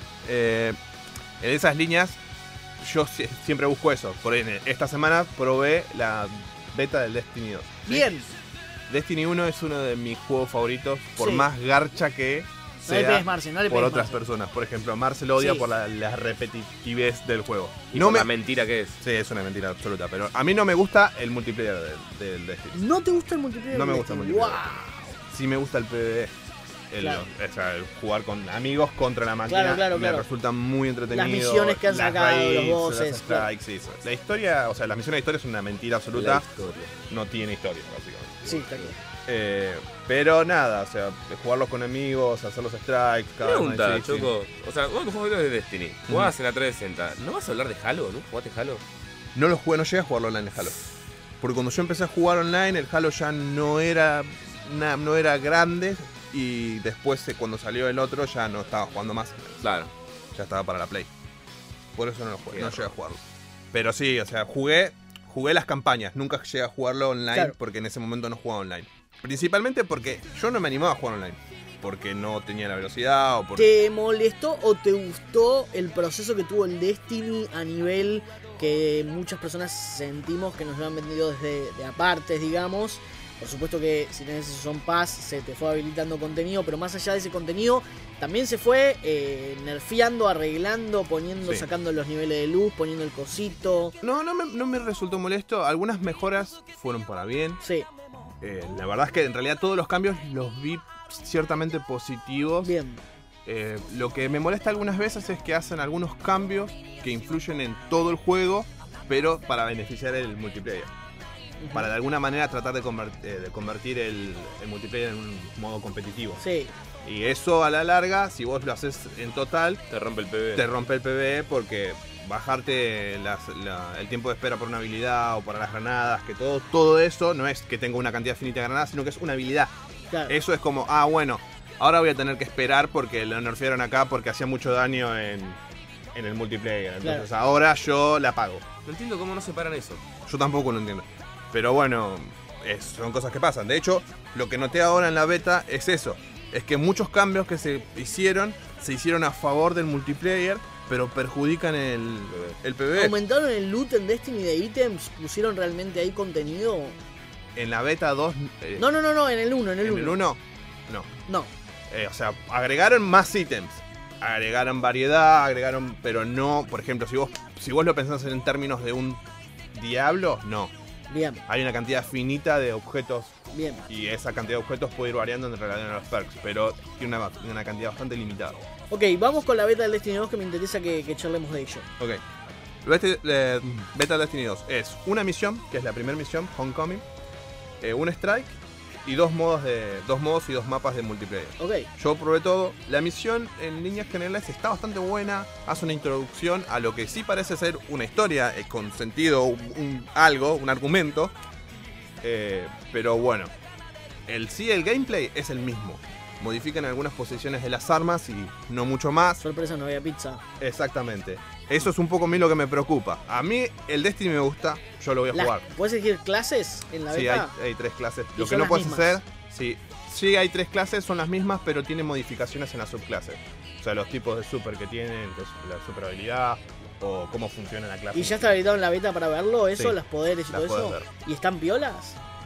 En esas líneas, yo siempre busco eso. Por ejemplo, esta semana probé la beta del Destiny 2. ¿sí? Bien, Destiny 1 es uno de mis juegos favoritos, por Sí. más garcha que no le sea pegues Marcel, no le por pegues otras Marcel. personas. Por ejemplo, Marcel odia Sí. por la repetitividad del juego. Y No por me... la mentira que es. Sí, es una mentira absoluta, pero a mí no me gusta el multiplayer del Destiny. ¿No te gusta el multiplayer? No me de gusta el Destiny? multiplayer. ¡Wow! Sí me gusta el PvE. Claro. O sea, el jugar con amigos contra la máquina Claro, me claro. resulta muy entretenido. Las misiones que han las sacado, los raids, bosses, las strikes, sí, eso. La historia, o sea, la misión de historia es una mentira absoluta. La historia. No tiene historia, básicamente. Sí, está claro. Pero nada, o sea, jugarlos con amigos, hacer los strikes, cada vez más Pregunta, difícil. Choco. O sea, vos que jugás de Destiny, jugabas en la 360. ¿No vas a hablar de Halo? ¿No jugaste Halo? No lo jugué, no llegué a jugarlo online el Halo. Porque cuando yo empecé a jugar online, el Halo ya no era grande. Y después, cuando salió el otro, ya no estaba jugando más. Claro. Ya estaba para la Play. Por eso no lo jugué, no Qué llegué a jugarlo. Pero sí, o sea, jugué las campañas. Nunca llegué a jugarlo online Claro. porque en ese momento no jugaba online. Principalmente porque yo no me animaba a jugar online. Porque no tenía la velocidad o porque... ¿Te molestó o te gustó el proceso que tuvo el Destiny a nivel que muchas personas sentimos que nos lo han vendido desde de apartes, digamos? Por supuesto que si tenés el Season Pass se te fue habilitando contenido, pero más allá de ese contenido también se fue nerfeando, arreglando, poniendo, Sí. sacando los niveles de luz, poniendo el cosito. No me resultó molesto. Algunas mejoras fueron para bien. Sí, La verdad es que en realidad todos los cambios los vi ciertamente positivos. bien. Lo que me molesta algunas veces es que hacen algunos cambios que influyen en todo el juego, pero para beneficiar el multiplayer. Para de alguna manera tratar de convertir el multiplayer en un modo competitivo. Sí, Y eso a la larga, si vos lo haces en total, Te rompe el PvE. te rompe el PvE porque bajarte el tiempo de espera por una habilidad o para las granadas, que todo eso no es que tenga una cantidad finita de granadas, sino que es una habilidad. claro. Eso es como, bueno, ahora voy a tener que esperar porque lo nerfearon acá porque hacía mucho daño en el multiplayer. Entonces ahora yo la pago. No entiendo cómo no separan eso. Yo tampoco lo entiendo. Pero bueno, son cosas que pasan. De hecho, lo que noté ahora en la beta es eso. Es que muchos cambios que se hicieron a favor del multiplayer, pero perjudican el PvE. ¿Aumentaron el loot en Destiny de ítems? ¿Pusieron realmente ahí contenido? En la beta 2... No, en el 1, en el 1. En el 1, no. No, O sea, agregaron más ítems. Agregaron variedad, pero no, por ejemplo, si vos lo pensás en términos de un diablo, no. bien, Hay una cantidad finita de objetos bien. y esa cantidad de objetos puede ir variando en relación a los perks, pero tiene una cantidad bastante limitada. Ok, vamos con la beta del Destiny 2 que me interesa que charlemos de ello. Ok. Beta Destiny 2 es una misión, que es la primera misión, Homecoming, un strike y dos modos y dos mapas de multiplayer. Ok, Yo probé todo. La misión en líneas generales está bastante buena. Hace una introducción a lo que sí parece ser una historia con sentido, un argumento. Pero bueno, el gameplay es el mismo. Modifican algunas posiciones de las armas y no mucho más. sorpresa, no había pizza. Exactamente. Eso es un poco a mí lo que me preocupa. A mí el Destiny me gusta, yo lo voy a jugar. ¿Puedes elegir clases en la Sí, beta? hay 3 clases. ¿Y Lo que son no las puedes mismas? hacer, sí hay 3 clases, son las mismas, pero tienen modificaciones en las subclases. O sea, los tipos de super que tienen, que es la super habilidad, o cómo funciona la clase. ¿Y ya está habilitado en la beta para verlo? ¿Eso? Sí, ¿Los poderes y las todo eso? podés ver. ¿Y están piolas?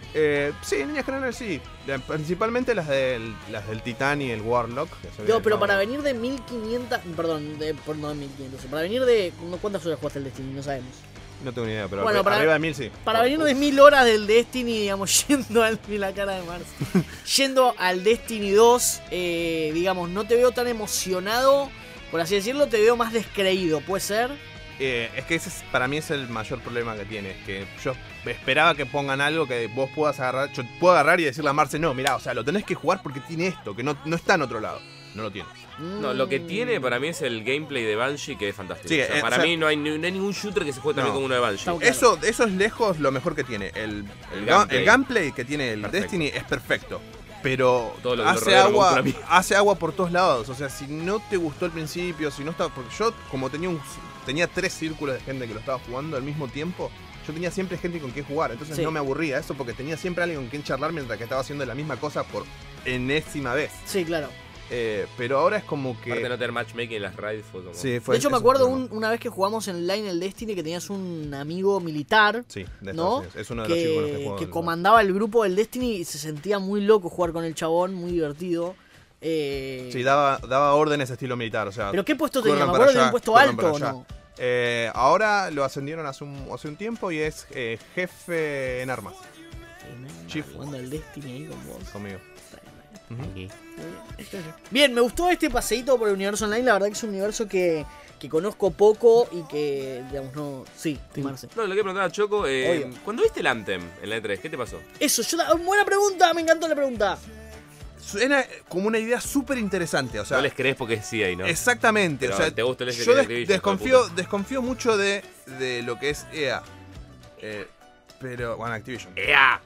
Sí, en líneas generales sí. Principalmente las del Titán y el Warlock. No, pero para venir de 1500. Perdón, no de 1500. Para venir de. ¿Cuántas horas jugaste el Destiny? No sabemos. No tengo ni idea, pero bueno, arriba de 1000 sí. Para venir de 1000 horas del Destiny, digamos, yendo al. La cara de Mars. Yendo al Destiny 2, digamos, no te veo tan emocionado. Por así decirlo, te veo más descreído, ¿puede ser? Es que para mí es el mayor problema que tiene. Es que yo esperaba que pongan algo que vos puedas agarrar. Yo puedo agarrar y decirle a Marce, no, mirá, o sea, lo tenés que jugar porque tiene esto, que no está en otro lado. No lo tiene. No, lo que tiene para mí es el gameplay de Banshee, que es fantástico. Sí, o sea, para mí no hay ningún shooter que se juegue también como uno de Banshee. Claro. Eso es lejos lo mejor que tiene. El gameplay que tiene el Perfecto. Destiny es perfecto. Pero Todo lo hace agua por todos lados. O sea, si no te gustó al principio, si no estaba. Porque yo, como tenía 3 círculos de gente que lo estaba jugando al mismo tiempo, yo tenía siempre gente con quien jugar. Entonces Sí. no me aburría eso porque tenía siempre alguien con quien charlar mientras que estaba haciendo la misma cosa por enésima vez. Sí, claro. Pero ahora es como que. Aparte de no tener matchmaking en las raids fue como... Sí, De hecho, me eso acuerdo fue una vez que jugamos en online el Destiny que tenías un amigo militar. Sí, de ¿No? Estados Unidos. Es uno de los chicos con los que Que juego. comandaba el grupo del Destiny y se sentía muy loco jugar con el chabón, muy divertido. Sí, daba órdenes estilo militar. O sea, ¿Pero qué puesto corran tenía? Me para acuerdo que era allá, un puesto corran alto para o allá. no. Ahora lo ascendieron hace un tiempo y es jefe en armas Chief. Jugando al Destiny ahí con vos. conmigo. Aquí. Bien, me gustó este paseíto por el universo online. La verdad que es un universo que conozco poco y que, digamos, no. Sí, Marce. No, lo que preguntaba a Choco, Obvio. cuando viste el Anthem en la E3, ¿qué te pasó? Eso, buena pregunta, me encantó la pregunta. Suena como una idea súper interesante. O sea, No les crees porque sí ahí, ¿no? exactamente. Pero o sea, te gusta el yo Activision, hijo de puta. desconfío mucho de lo que es EA. Pero, bueno, Activision. ¡Ea!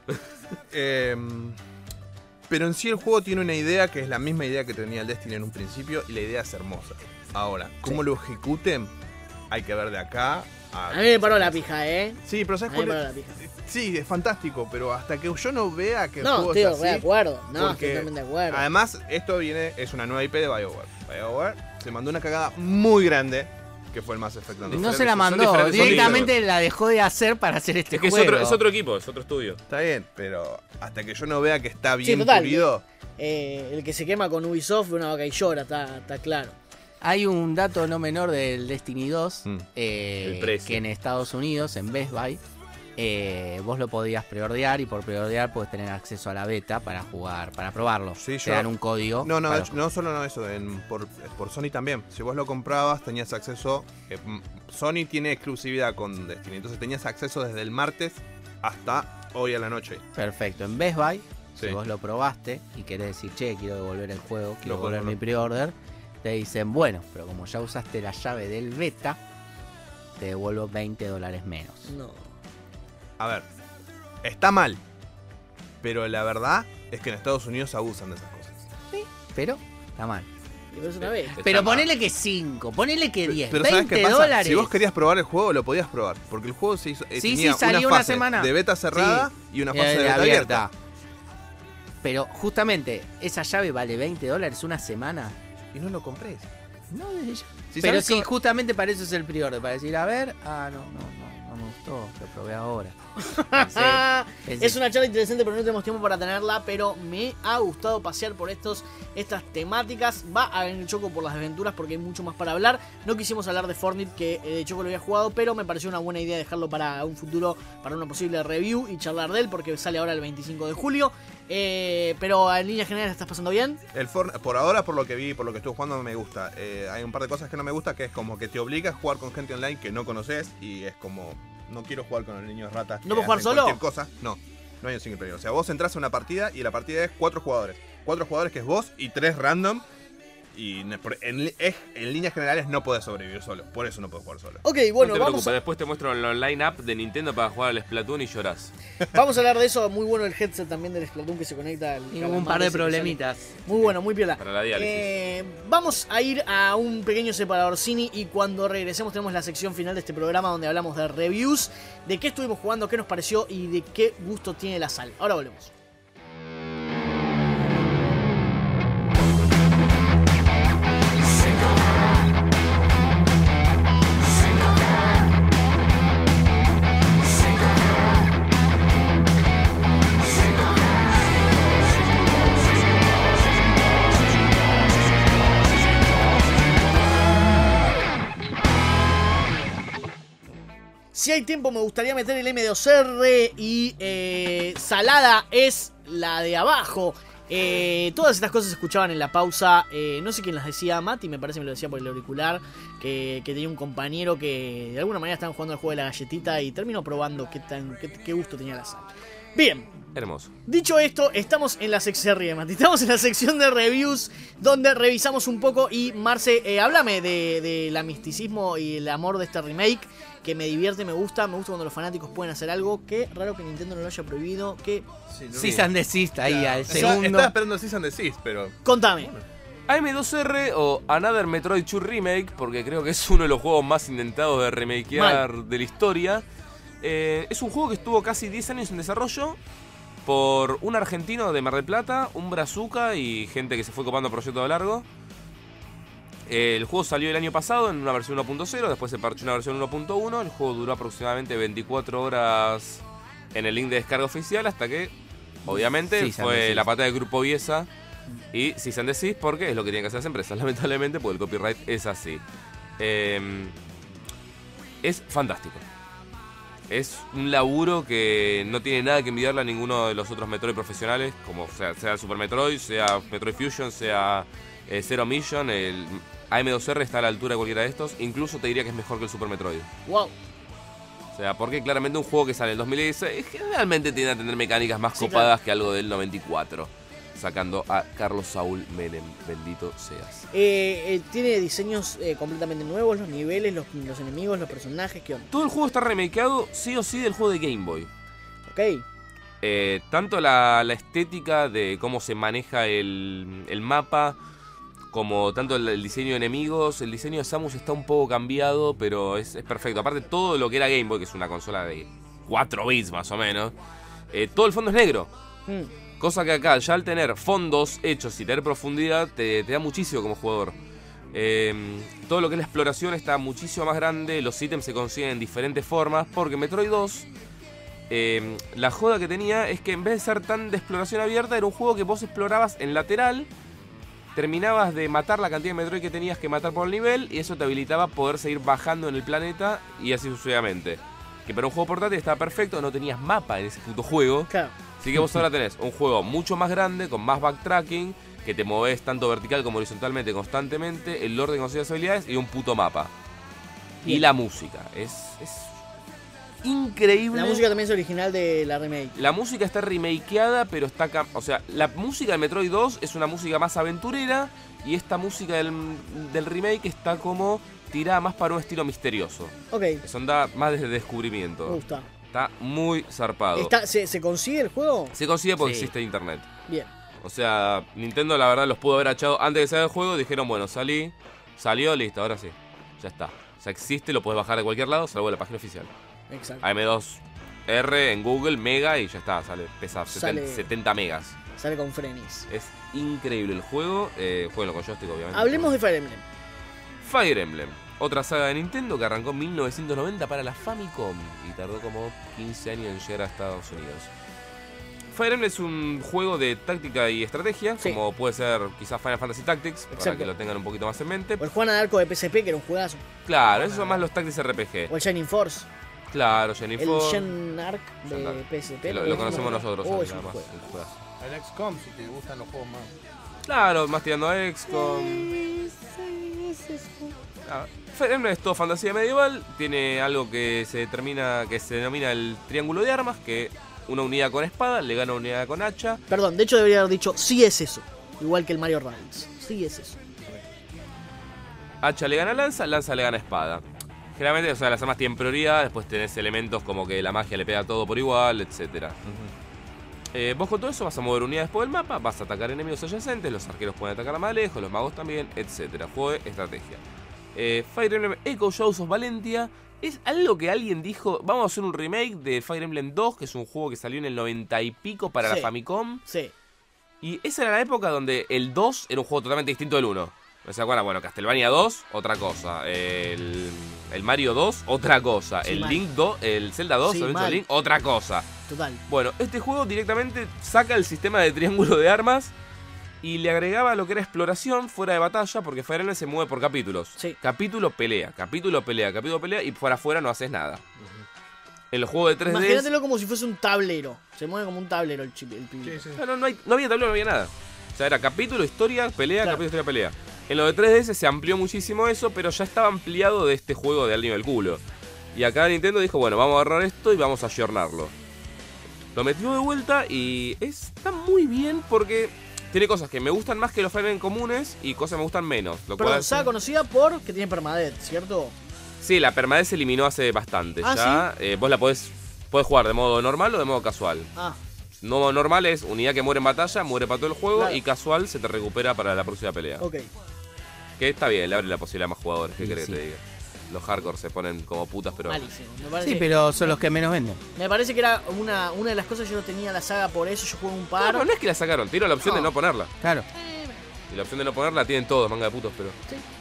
Pero en sí el juego tiene una idea que es la misma idea que tenía el Destiny en un principio y la idea es hermosa. Ahora, cómo lo ejecuten, hay que ver de acá A mí me paró la pija, Sí, pero ¿sabes A mí me cuál paró es? la pija. Sí, es fantástico, pero hasta que yo no vea que el No, juego estoy es así, de acuerdo. No, porque estoy totalmente de acuerdo. Además, esto es una nueva IP de BioWare. BioWare se mandó una cagada muy grande, que fue el Mass Effect Andromeda. No se la son mandó, diferentes directamente sonidos. la dejó de hacer para hacer este Es que juego. es otro equipo, es otro estudio. Está bien, pero hasta que yo no vea que está bien total. pulido... El que se quema con Ubisoft de una vaca y llora, está claro. Hay un dato no menor del Destiny 2, El precio. que en Estados Unidos, en Best Buy, vos lo podías preordear y por preordear podés tener acceso a la beta para jugar, para probarlo. Sí, Te dan un código. No, para- no solo eso, por Sony también. Si vos lo comprabas, tenías acceso... Sony tiene exclusividad con Destiny, entonces tenías acceso desde el martes hasta hoy a la noche. Perfecto, en Best Buy, Sí. si vos lo probaste y querés decir, che, quiero devolver el juego, quiero Lo podés devolver mi pre-order, te dicen, bueno, pero como ya usaste la llave del beta, te devuelvo $20 menos. No. A ver, está mal, pero la verdad es que en Estados Unidos abusan de esas cosas. Pero está mal. Pero es una vez. Pero Está mal. ponele que 5, ponele que 10, Pero ¿sabes qué pasa? $20. Si vos querías probar el juego, lo podías probar. Porque el juego se hizo, Sí, tenía sí, salió una una fase semana. de beta cerrada y una fase de de beta abierta. Pero justamente esa llave vale $20 una semana. Y no lo compré. No, desde ya. Si Pero sabes sí, cómo- justamente para eso es el pre-order, para decir, a ver, no me gustó, lo probé ahora. Pensé- Es una charla interesante, pero no tenemos tiempo para tenerla. Pero me ha gustado pasear por estas temáticas. Va a venir Choco por las aventuras porque hay mucho más para hablar. No quisimos hablar de Fortnite, que Choco lo había jugado, pero me pareció una buena idea dejarlo para un futuro, para una posible review y charlar de él, porque sale ahora el 25 de julio. Pero en líneas generales, ¿estás pasando bien? Por ahora, por lo que vi, por lo que estuve jugando, me gusta. Hay un par de cosas que no me gusta, que es como que te obliga a jugar con gente online que no conoces y es como, no quiero jugar con el niño de ratas. ¿No que puedo jugar hacen solo? cualquier cosa. No hay un single player. O sea, vos entras a una partida y la partida es 4 jugadores. 4 jugadores que es vos y 3 random. Y en líneas generales no podés sobrevivir solo. Por eso no podés jugar solo. Ok, No bueno, te vamos preocupes, después te muestro la online app de Nintendo para jugar al Splatoon y llorás. vamos a hablar de eso. Muy bueno el headset también del Splatoon que se conecta al Y calamar un par de ese que sale. problemitas. Muy bueno, muy piola. Para la diálisis. Vamos a ir a un pequeño separador cine y cuando regresemos tenemos la sección final de este programa donde hablamos de reviews, de qué estuvimos jugando, qué nos pareció y de qué gusto tiene la sal. Ahora volvemos. Si hay tiempo me gustaría meter el M2R y salada es la de abajo. Todas estas cosas se escuchaban en la pausa. No sé quién las decía, Mati me parece que me lo decía por el auricular. Que tenía un compañero que de alguna manera estaban jugando el juego de la galletita y terminó probando qué gusto tenía la sal. Bien. Hermoso. Dicho esto, estamos en la sección Mati. Estamos en la sección de reviews, donde revisamos un poco. Y Marce, háblame de la misticismo y el amor de este remake, que me divierte, me gusta cuando los fanáticos pueden hacer algo. Qué raro que Nintendo no lo haya prohibido. Que Cease and Desist ahí al segundo. Estaba esperando Cease and Desist, pero... Contame. AM2R o Another Metroid 2 Remake, porque creo que es uno de los juegos más intentados de remakear de la historia. Es un juego que estuvo casi 10 años en desarrollo por un argentino de Mar del Plata, un brazuca y gente que se fue copando proyecto a largo. El juego salió el año pasado en una versión 1.0, después se parchó una versión 1.1. El juego duró aproximadamente 24 horas en el link de descarga oficial, hasta que, obviamente, fue la patada del grupo Viesa y Cease and Desist, porque es lo que tienen que hacer las empresas, lamentablemente, porque el copyright es así. Es fantástico. Es un laburo que no tiene nada que envidiarle a ninguno de los otros Metroid profesionales, como sea Super Metroid, sea Metroid Fusion, sea Zero Mission. El AM2R está a la altura de cualquiera de estos. Incluso te diría que es mejor que el Super Metroid. Wow. O sea, porque claramente un juego que sale en 2016 generalmente tiende a tener mecánicas más copadas que algo del 94. Sacando a Carlos Saúl Menem, bendito seas. Tiene diseños completamente nuevos, los niveles, los enemigos, los personajes, ¿qué onda? Todo el juego está remakeado sí o sí del juego de Game Boy. Ok. Tanto la estética de cómo se maneja el mapa, como tanto el diseño de enemigos. El diseño de Samus está un poco cambiado, pero es perfecto. Aparte, todo lo que era Game Boy, que es una consola de 4 bits más o menos, todo el fondo es negro. Cosa que acá, ya al tener fondos hechos y tener profundidad, te da muchísimo como jugador. Todo lo que es la exploración está muchísimo más grande. Los ítems se consiguen en diferentes formas, porque Metroid 2... la joda que tenía es que en vez de ser tan de exploración abierta, era un juego que vos explorabas en lateral, terminabas de matar la cantidad de Metroid que tenías que matar por el nivel, y eso te habilitaba poder seguir bajando en el planeta y así sucesivamente. Que para un juego portátil estaba perfecto, no tenías mapa en ese puto juego. Claro. Así que vos ahora tenés un juego mucho más grande, con más backtracking, que te movés tanto vertical como horizontalmente constantemente, el orden con ciertas habilidades y un puto mapa. Bien. Y la música, es increíble. La música también es original de la remake. La música está remakeada, pero está... O sea, la música de Metroid 2 es una música más aventurera, y esta música del remake está como tirada más para un estilo misterioso. Ok. Eso anda más desde descubrimiento. Me gusta. Está muy zarpado. ¿Se consigue el juego? Se consigue porque Sí. existe internet. Bien. O sea, Nintendo la verdad los pudo haber echado antes de que salga el juego. Dijeron, bueno, salió, listo, ahora sí. Ya está. O sea, existe, lo puedes bajar de cualquier lado, salvo de la página oficial. Exacto. AM2R en Google, mega, y ya está, pesa Sale. 70 megas. Sale con Frenis. Es increíble el juego. Jueguenlo con joystick, obviamente. Hablemos de Fire Emblem. Fire Emblem, otra saga de Nintendo que arrancó en 1990 para la Famicom y tardó como 15 años en llegar a Estados Unidos. Fire Emblem es un juego de táctica y estrategia, Sí. como puede ser quizás Final Fantasy Tactics, para Exacto. que lo tengan un poquito más en mente. O el Juana de Arco de PSP, que era un juegazo. Claro, esos son más los Tactics RPG. O el Shining Force. Claro, Jennifer. El Shen Arc de Shen Arc. PSP. Lo conocemos nosotros, Oh, es nada un más. juego. El juegazo. El XCOM, si te gustan los juegos más. Claro, más tirando a XCOM. Fire Emblem es todo fantasía medieval. Tiene algo que se denomina el triángulo de armas, que una unidad con espada le gana una unidad con hacha. Perdón, de hecho debería haber dicho, sí es eso. Igual que el Mario Rabbids. Sí es eso. Hacha le gana lanza, lanza le gana espada. Generalmente, o sea, las armas tienen prioridad. Después tenés elementos como que la magia le pega todo por igual, etc. Vos con todo eso vas a mover unidades por el mapa, vas a atacar enemigos adyacentes, los arqueros pueden atacar a más lejos, los magos también, etc. Juego de estrategia. Fire Emblem Echo Shadows of Valentia es algo que alguien dijo, vamos a hacer un remake de Fire Emblem 2, que es un juego que salió en el 90 y pico para Sí. la Famicom. Sí. Y esa era la época donde el 2 era un juego totalmente distinto del 1. ¿No se acuerdan? Bueno, Castlevania 2, otra cosa. El Mario 2, otra cosa. Sí, el mal. Link 2, el Zelda 2, Sí, el mal. Link, otra cosa. Total. Bueno, este juego directamente saca el sistema de triángulo de armas y le agregaba lo que era exploración fuera de batalla, porque Fire Emblem se mueve por capítulos. Sí. Capítulo pelea, capítulo pelea, capítulo pelea, y por afuera no haces nada. En los juegos de 3D. Imagínatelo como si fuese un tablero. Se mueve como un tablero el pibito. Sí, sí. No había tablero, no había nada. O sea, era capítulo, historia, pelea, Claro. capítulo, historia, pelea. En lo de 3DS se amplió muchísimo eso, pero ya estaba ampliado de este juego de al nivel culo. Y acá Nintendo dijo, bueno, vamos a agarrar esto y vamos a ayornarlo. Lo metió de vuelta y está muy bien porque tiene cosas que me gustan más que los Fire Emblem comunes y cosas que me gustan menos. Lo Pero cual saga conocida por que tiene permadeath, ¿cierto? Sí, la permadez se eliminó hace bastante Ah, ya. Vos la podés jugar de modo normal o de modo casual. Ah, No normal es unidad que muere en batalla, muere para todo el juego, Claro. y casual se te recupera para la próxima pelea. ok. Que está bien, le abre la posibilidad a más jugadores, ¿qué Sí, querés sí. que te diga? Los hardcore se ponen como putas, pero... Malísimo. Me parece, Sí, pero son los que menos venden. me parece que era una de las cosas. Yo no tenía la saga por eso. Yo jugué un No, par. no es que la sacaron, tiene la opción de No. no ponerla. Claro. Y la opción de no ponerla tienen todos, manga de putos, pero...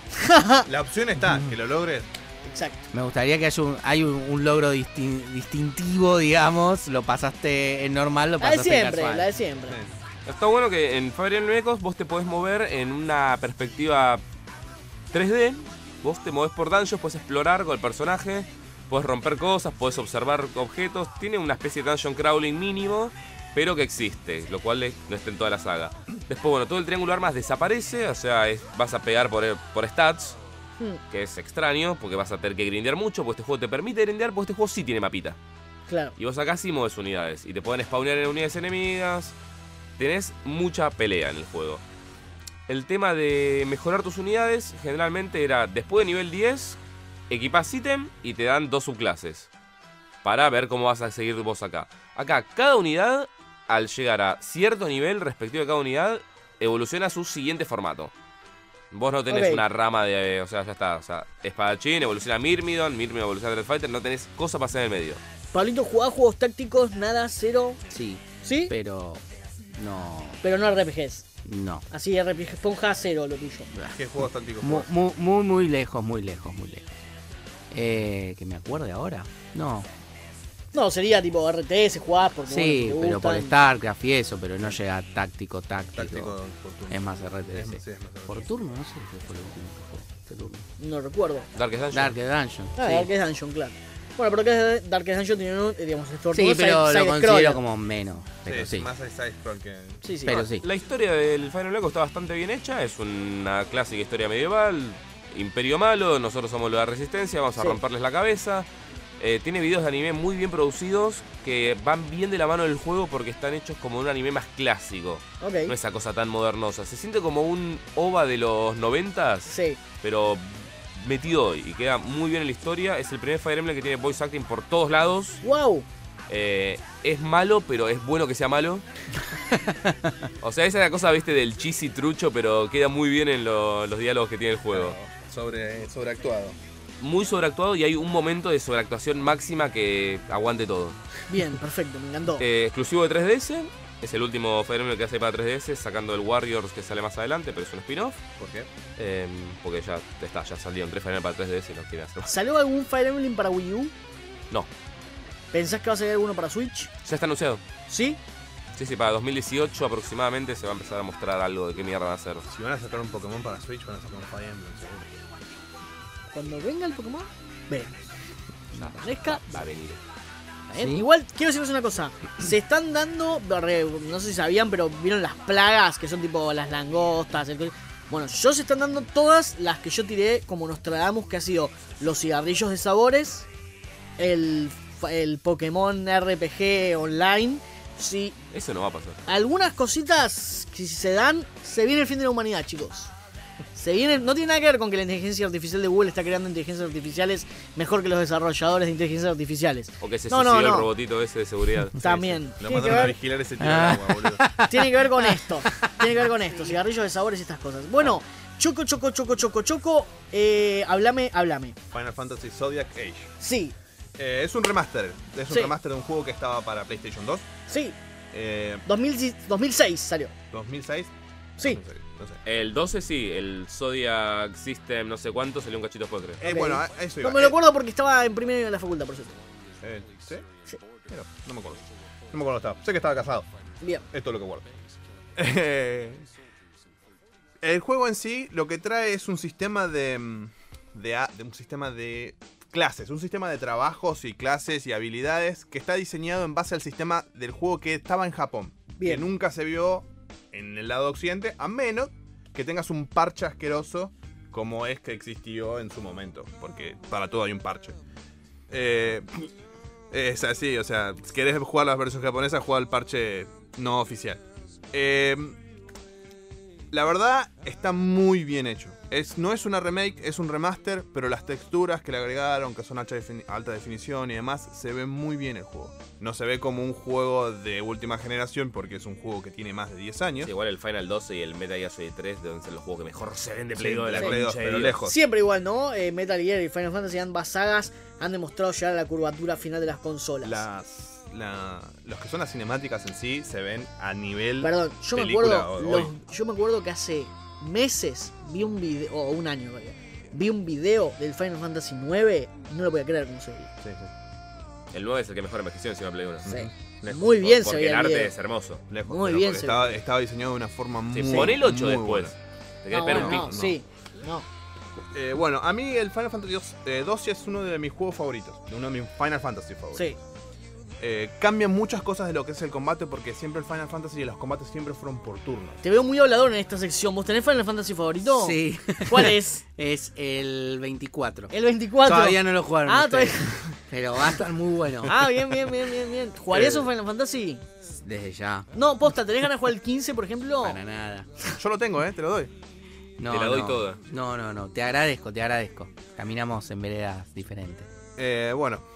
La opción está, que lo logres. Exacto. Me gustaría que haya un logro distintivo, digamos. Lo pasaste en normal, lo La de pasaste en siempre, casual. la de siempre. Está bueno que en Fire Emblem Echoes vos te podés mover en una perspectiva 3D. Vos te movés por dungeons, puedes explorar con el personaje, puedes romper cosas, puedes observar objetos. Tiene una especie de dungeon crawling mínimo, pero que existe, lo cual no está en toda la saga. Después, bueno, todo el triángulo de armas desaparece, o sea, vas a pegar por stats, que es extraño, porque vas a tener que grindear mucho, porque este juego te permite grindear, porque este juego sí tiene mapita. Claro. Y vos acá sí mueves unidades, y te pueden spawnear en unidades enemigas. Tenés mucha pelea en el juego. El tema de mejorar tus unidades generalmente era después de nivel 10, equipás ítem y te dan 2 subclases. Para ver cómo vas a seguir vos acá. Acá, cada unidad, al llegar a cierto nivel respectivo de cada unidad, evoluciona a su siguiente formato. Vos no tenés Ok. una rama de... O sea, ya está. O sea, espadachín, evoluciona a Myrmidon, Myrmidon evoluciona a Dread Fighter, no tenés cosa para hacer en el medio. Pablito, ¿jugás juegos tácticos? Nada, cero. Sí, ¿Sí? pero no. Pero no RPGs. No. Así, RPG esponja, cero lo tuyo. ¿Qué juegos tácticos Muy, juegas? muy lejos, muy lejos, muy lejos. Que me acuerde ahora. No. No, sería tipo RTS, jugás porque Sí, bueno, te pero por gustan. StarCraft y eso, pero no llega a táctico. Táctico por turno. Es más RTS. Sí, es más RPG. Por turno, no sé qué fue lo último que jugué. Este turno. No recuerdo. Darkest Dungeon. Dark Dungeon. Ah, sí. Darkest Dungeon, claro. Bueno, pero que Darkest Dungeon tiene, digamos, esto Sí, pero lo considero como menos. Pero Sí, sí. más el side scroll que... Sí, sí. Pero sí. La historia del Fire Emblem está bastante bien hecha. Es una clásica historia medieval. Imperio malo, nosotros somos la resistencia, vamos a Sí. romperles la cabeza. Tiene videos de anime muy bien producidos que van bien de la mano del juego porque están hechos como un anime más clásico. Ok. No esa cosa tan modernosa. Se siente como un OVA de los 90s, Sí. pero metido hoy. Y queda muy bien en la historia. Es el primer Fire Emblem que tiene voice acting por todos lados. ¡Wow! Es malo, pero es bueno que sea malo. O sea, esa es la cosa, viste, del cheesy trucho, pero queda muy bien en los diálogos que tiene el juego. Sobreactuado. Muy sobreactuado y hay un momento de sobreactuación máxima que aguante todo. Bien, perfecto, me encantó. Exclusivo de 3DS. Es el último Fire Emblem que hace para 3DS, sacando el Warriors que sale más adelante, pero es un spin-off. ¿Por qué? Porque ya salieron 3 Fire Emblem para 3DS y no quieren hacer más. ¿Salió algún Fire Emblem para Wii U? No, ¿Pensás que va a salir alguno para Switch? ya está anunciado. ¿Sí? Sí, para 2018 aproximadamente se va a empezar a mostrar algo de qué mierda va a ser. Si van a sacar un Pokémon para Switch, van a sacar un Fire Emblem, seguro. Cuando venga el Pokémon, ven. Ya, Aparezca. va a venir. ¿Está bien? ¿Sí? Igual, quiero decirles una cosa. Se están dando, no sé si sabían, pero vieron las plagas que son tipo las langostas. Bueno, yo se están dando todas las que yo tiré como Nostradamus, que ha sido los cigarrillos de sabores, el Pokémon RPG online. Sí, Eso no va a pasar. algunas cositas que si se dan, se viene el fin de la humanidad, chicos. Se viene, no tiene nada que ver con que la inteligencia artificial de Google está creando inteligencias artificiales mejor que los desarrolladores de inteligencias artificiales. O que se No, no, suicidó no. el robotito ese de seguridad. También. Lo Tiene que, mandaron a ver, vigilar ese tiro al agua, boludo. tiene que ver con esto. Tiene que ver con esto. Cigarrillos de sabores y estas cosas. Bueno, choco. Háblame. Final Fantasy Zodiac Age. Sí, Es un remaster. Es un Sí. remaster de un juego que estaba para PlayStation 2. sí. Eh, 2006 salió. 2006. Sí. 2006, no sé. El 12 sí, el Zodiac System no sé cuánto salió un cachito después, creo. Ok. Bueno, a eso iba. No me lo acuerdo porque estaba en primero de la facultad, por cierto. ¿Sí? Sí. Pero, no me acuerdo. No me acuerdo dónde estaba. Sé que estaba casado. Bien. Esto es lo que guardo. El juego en sí lo que trae es un sistema de un sistema de clases, un sistema de trabajos y clases y habilidades que está diseñado en base al sistema del juego que estaba en Japón. Bien. Que nunca se vio en el lado occidente, a menos que tengas un parche asqueroso como es que existió en su momento, porque para todo hay un parche. Es así, o sea, si querés jugar las versiones japonesas, juega el parche no oficial. La verdad, está muy bien hecho. No es una remake, es un remaster, pero las texturas que le agregaron, que son alta definición y demás, se ve muy bien el juego. No se ve como un juego de última generación, porque es un juego que tiene más de 10 años. Sí, igual el Final 12 y el Metal Gear Solid 3 deben ser los juegos que mejor se ven de Play Sí, 2 de la de Play 2, concha de pero Dios. lejos. Siempre igual, ¿no? Metal Gear y Final Fantasy, ambas sagas, han demostrado llegar a la curvatura final de las consolas. Los que son las cinemáticas en sí se ven a nivel Perdón, yo me película acuerdo, hoy. yo me acuerdo que hace meses vi un video, o un año en realidad, vi un video del Final Fantasy 9 y no lo podía creer cómo se veía. Sí, sí. El 9 es el que mejor envejeció encima de Play 1. Sí. Lejos. Muy bien se Porque veía el el arte video. es hermoso. Lejos, Muy pero bien porque se estaba diseñado de una forma Sí, muy pon el 8 muy después. buena. Te querés No, pegar bueno, un no, pic. sí, no. Bueno, a mí el Final Fantasy 2 es uno de mis juegos favoritos, uno de mis Final Fantasy favoritos. Sí. Cambian muchas cosas de lo que es el combate, porque siempre el Final Fantasy y los combates siempre fueron por turnos. Te veo muy hablador en esta sección. ¿Vos tenés Final Fantasy favorito? Sí. ¿Cuál es? Es el 24. El 24. Todavía no lo jugaron Ah, ustedes, todavía. pero va a estar muy bueno. Ah, bien. ¿Jugarías un Final Fantasy? Desde ya. No, posta, ¿tenés ganas de jugar el 15, por ejemplo? Para nada. Yo lo tengo, te lo doy. No, Te la doy no. toda. No. Te agradezco. Caminamos en veredas diferentes. Bueno,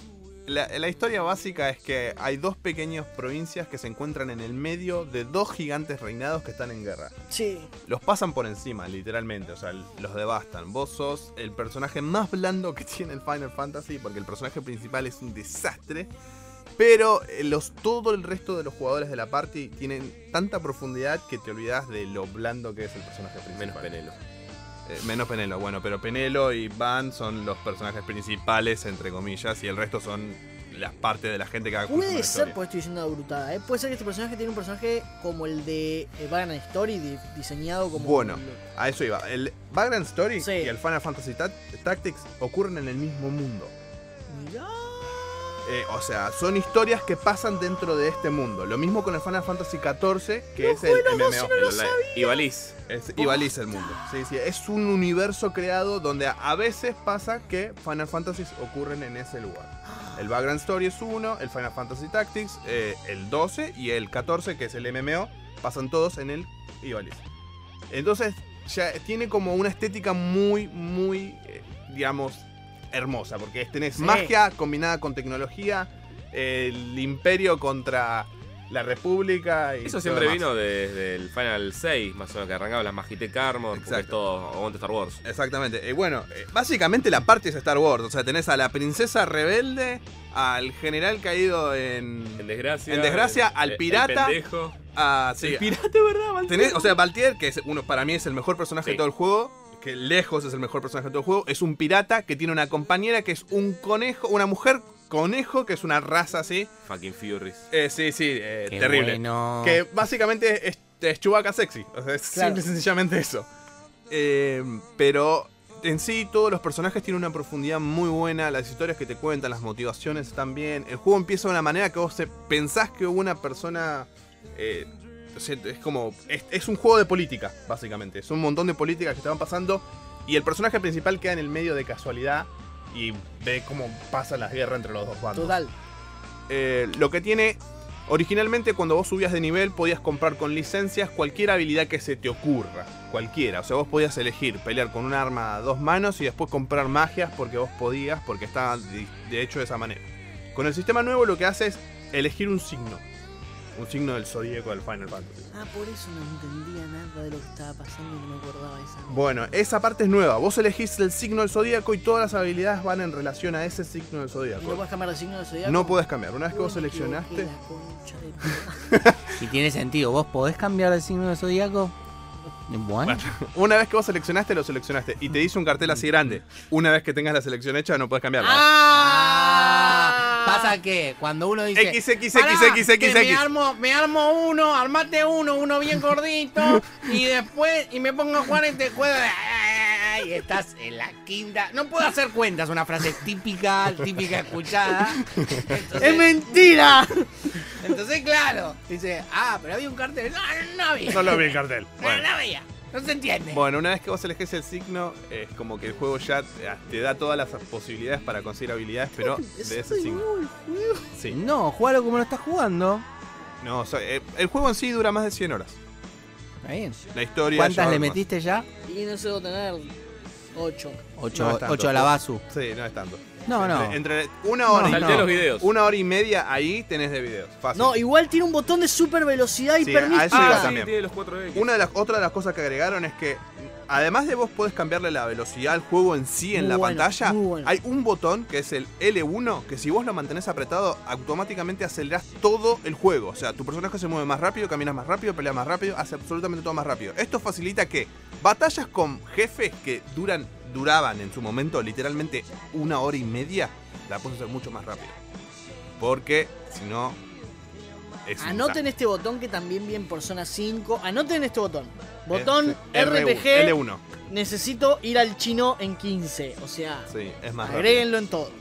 la historia básica es que hay dos pequeñas provincias que se encuentran en el medio de dos gigantes reinados que están en guerra. Sí. Los pasan por encima, literalmente, o sea, los devastan. Vos sos el personaje más blando que tiene el Final Fantasy, porque el personaje principal es un desastre. Pero todo el resto de los jugadores de la party tienen tanta profundidad que te olvidas de lo blando que es el personaje principal. Menos Penelo. Menos Penelo, bueno, pero Penelo y Van son los personajes principales, entre comillas, y el resto son las partes de la gente que haga Puede ser, porque estoy diciendo una brutada, ¿eh? Puede ser que este personaje tiene un personaje como el de Vagrant Story, diseñado como... Bueno, a eso iba. El Vagrant Story Sí. y el Final Fantasy Tactics ocurren en el mismo mundo. Mirá. O sea, son historias que pasan dentro de este mundo. Lo mismo con el Final Fantasy XIV, que es el MMO. Ivalice. Es Ivalice el mundo. Sí, es un universo creado donde a veces pasa que Final Fantasies ocurren en ese lugar. El Vagrant Story es uno, el Final Fantasy Tactics, el 12 y el 14, que es el MMO, pasan todos en el Ivalice. Entonces, ya tiene como una estética muy, digamos, hermosa, porque tenés magia combinada con tecnología, el imperio contra la república y Eso todo siempre demás. vino desde el Final 6, más o menos, que arrancaba las Magitech Armor, porque es Exacto. todo aguante Star Wars. Exactamente. Básicamente la parte es Star Wars. O sea, tenés a la princesa rebelde, al general caído En desgracia. al pirata. El pendejo. Sí. El pirata, ¿verdad? Valtier? O sea, Valtier, que es para mí es el mejor personaje Sí. de todo el juego. Que lejos es el mejor personaje de todo el juego. Es un pirata que tiene una compañera que es un conejo, una mujer conejo, que es una raza así. Fucking Furies. Sí, Qué terrible. bueno. Que básicamente es Chewbacca sexy. O sea, es Claro. simple y sencillamente eso. Pero en sí todos los personajes tienen una profundidad muy buena. Las historias que te cuentan, las motivaciones están bien. El juego empieza de una manera que vos pensás que una persona... o sea, es como... Es un juego de política, básicamente. Es un montón de políticas que estaban pasando. Y el personaje principal queda en el medio de casualidad. Y ve cómo pasa la guerra entre los dos bandos. Total. Lo que tiene... Originalmente cuando vos subías de nivel podías comprar con licencias cualquier habilidad que se te ocurra. Cualquiera. O sea, vos podías elegir pelear con un arma a dos manos y después comprar magias porque vos podías, porque estaba de hecho de esa manera. Con el sistema nuevo lo que hace es elegir un signo. Un signo del zodíaco del Final Fantasy. Ah, por eso no entendía nada de lo que estaba pasando y no me acordaba de esa. Bueno, esa parte es nueva. Vos elegís el signo del zodíaco y todas las habilidades van en relación a ese signo del ¿Y no zodíaco. puedes cambiar de signo de zodiaco? No podés cambiar. Una vez que vos Uy, me seleccionaste... equivoqué, la concha de tu- Y tiene sentido. ¿Vos podés cambiar el signo de zodíaco? Bueno. Una vez que vos seleccionaste, lo seleccionaste. Y te dice un cartel así grande. Una vez que tengas la selección hecha, no puedes cambiarla. Pasa que cuando uno dice Me armo uno, armate uno bien gordito y después me pongo a jugar este juego y estás en la quinta. No puedo hacer cuentas, una frase típica escuchada. Entonces, ¡Es mentira! entonces, claro, dice, pero había un cartel. No había. No lo vi el cartel. No, Bueno. no había. No se entiende. Bueno, una vez que vos elegís el signo, es como que el juego ya te da todas las posibilidades para conseguir habilidades, pero de ese signo. Sí. No, jugalo como lo estás jugando. No, el juego en sí dura más de 100 horas. Está bien. La historia. ¿Cuántas ya le más. metiste ya? Y no sé, debo tener 8. No es tanto. 8 a la Basu. Sí, no es tanto. No, no. Entre una hora, Salté los videos. una hora y media ahí tenés de videos. Fácil. No, igual tiene un botón de super velocidad y Sí, a eso permite. iba Sí, también. tiene los 4X. Otra de las cosas que agregaron es que, además de vos podés cambiarle la velocidad al juego en sí en Muy la bueno, pantalla, muy bueno. hay un botón que es el L1, que si vos lo mantenés apretado, automáticamente acelerás todo el juego. O sea, tu personaje se mueve más rápido, caminas más rápido, peleas más rápido, hace absolutamente todo más rápido. Esto facilita que batallas con jefes que duraban en su momento literalmente una hora y media, la puedes hacer mucho más rápido. Porque si no... es un Anoten este botón que también vi en Persona 5. Anoten este botón. Botón R1, RPG. L1. Necesito ir al chino en 15. O sea, Sí, es más rápido. agréguenlo en todo.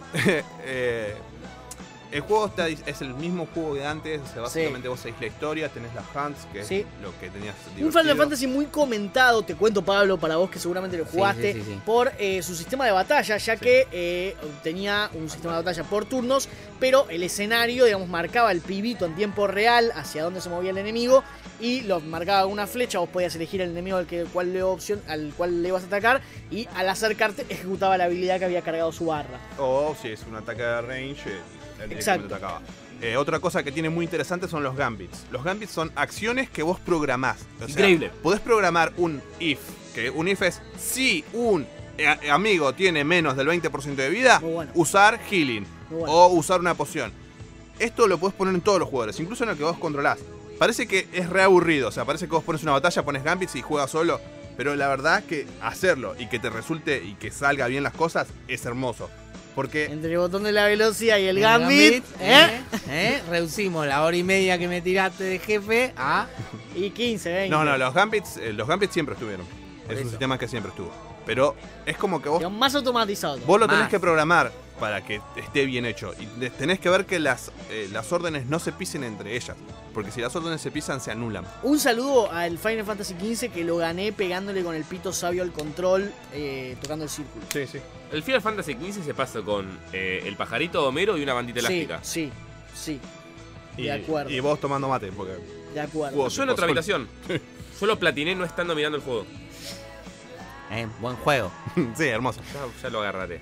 El juego es el mismo juego de antes, o sea, básicamente Sí. vos seguís la historia, tenés las hunts, que Sí. es lo que tenías Un Final Fantasy muy comentado, te cuento Pablo, para vos que seguramente lo jugaste, sí. por su sistema de batalla, ya que tenía un sistema de batalla por turnos, pero el escenario, digamos, marcaba el pibito en tiempo real hacia dónde se movía el enemigo y lo marcaba una flecha, vos podías elegir el enemigo al cual le ibas a atacar y al acercarte ejecutaba la habilidad que había cargado su barra. O si es un ataque de range, él Exacto. directamente atacaba. Otra cosa que tiene muy interesante son los gambits. Los gambits son acciones que vos programás. O sea, Increíble. Podés programar un if, que un if es si un amigo tiene menos del 20% de vida, Muy bueno. usar healing Muy bueno. o usar una poción. Esto lo podés poner en todos los jugadores, incluso en el que vos controlás. Parece que es re aburrido, o sea, parece que vos pones una batalla, pones gambits y juegas solo. Pero la verdad que hacerlo y que te resulte y que salga bien las cosas es hermoso. Porque Entre el botón de la velocidad y el El gambit, Reducimos la hora y media que me tiraste de jefe a... y 15, 20. no, los gambits siempre estuvieron. Es un eso. sistema que siempre estuvo. Pero es como que vos Más automatizado. Vos lo tenés Más. que programar para que esté bien hecho. Y tenés que ver que las órdenes no se pisen entre ellas. Porque si las órdenes se pisan, se anulan. Un saludo al Final Fantasy XV que lo gané pegándole con el pito sabio al control, tocando el círculo. Sí, sí. El Final Fantasy XV se pasa con el pajarito de Homero y una bandita elástica. Sí. De acuerdo. Y vos tomando mate, porque... De acuerdo. Juego. Yo en otra habitación. Yo lo platiné no estando mirando el juego. Buen juego. sí, hermoso. Ya lo agarraré.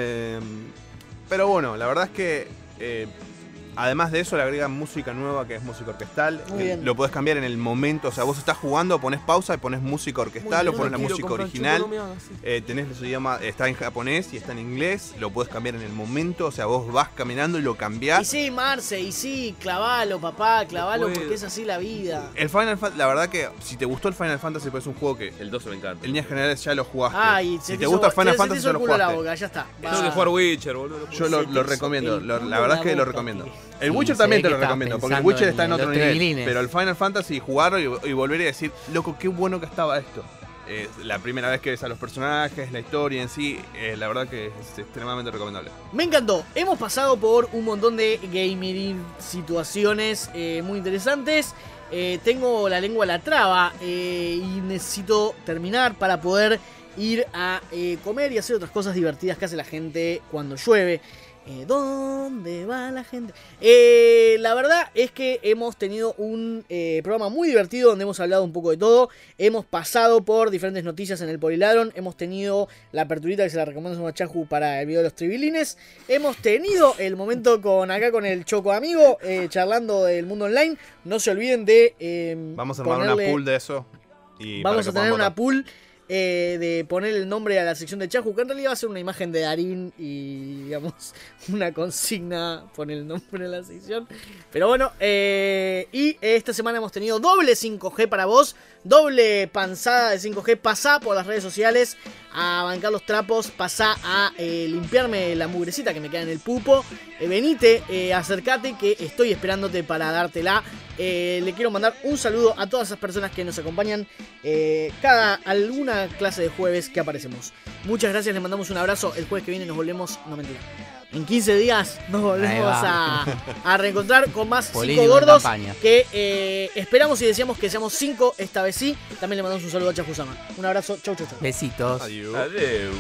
Pero bueno, la verdad es que... además de eso le agregan música nueva que es música orquestal. Muy bien. Lo podés cambiar en el momento. O sea, vos estás jugando, pones pausa y pones música orquestal o pones la música original. Tenés los idiomas, está en japonés y está en inglés. Lo podés cambiar en el momento. O sea, vos vas caminando y lo Y cambiás. sí, Marce, y sí, clavalo, papá, clavalo, No puedo. porque es así la vida. El Final Fantasy, la verdad que si te gustó el Final Fantasy, pues es un juego que El 12 me encanta. en líneas generales ya lo jugaste. Ay, si te gusta el Final Fantasy, ya lo culo la jugaste. boca, ya está. Tengo que jugar Witcher, boludo. Yo Se lo te recomiendo, hizo el la verdad culo es que la lo boca, recomiendo. pibe. El Sí, Witcher se también ve te que lo estás recomiendo, porque el pensando Witcher está en en otro los nivel. trilines. Pero el Final Fantasy, jugarlo y volver a decir, loco, qué bueno que estaba esto. La primera vez que ves a los personajes, la historia en sí, la verdad que es extremadamente recomendable. Me encantó. Hemos pasado por un montón de gaming situaciones muy interesantes. Tengo la lengua a la traba y necesito terminar para poder ir a comer y hacer otras cosas divertidas que hace la gente cuando llueve. ¿Dónde va la gente? La verdad es que hemos tenido un programa muy divertido donde hemos hablado un poco de todo. Hemos pasado por diferentes noticias en el Poliladron. Hemos tenido la aperturita que se la recomiendo a Chahu para el video de los tribilines. Hemos tenido el momento con el Choco Amigo charlando del mundo online. No se olviden de Vamos a armar una pool de eso. Y para Vamos que a tener puedan una votar. pool de poner el nombre a la sección de Chahu, que en realidad va a ser una imagen de Darín y, digamos, una consigna, poner el nombre en la sección. Pero bueno, y esta semana hemos tenido doble 5G para vos, doble panzada de 5G. Pasá por las redes sociales, a bancar los trapos, pasá a limpiarme la mugrecita que me queda en el pupo. Venite, acércate que estoy esperándote para dártela. Le quiero mandar un saludo a todas esas personas que nos acompañan alguna clase de jueves que aparecemos. Muchas gracias, les mandamos un abrazo. El jueves que viene nos volvemos, no mentira, en 15 días nos volvemos a reencontrar con más 5 gordos que esperamos y deseamos que seamos 5 esta vez sí. También le mandamos un saludo a Chafusama. Un abrazo, chau chau chau. Besitos. Adiós. Adeu.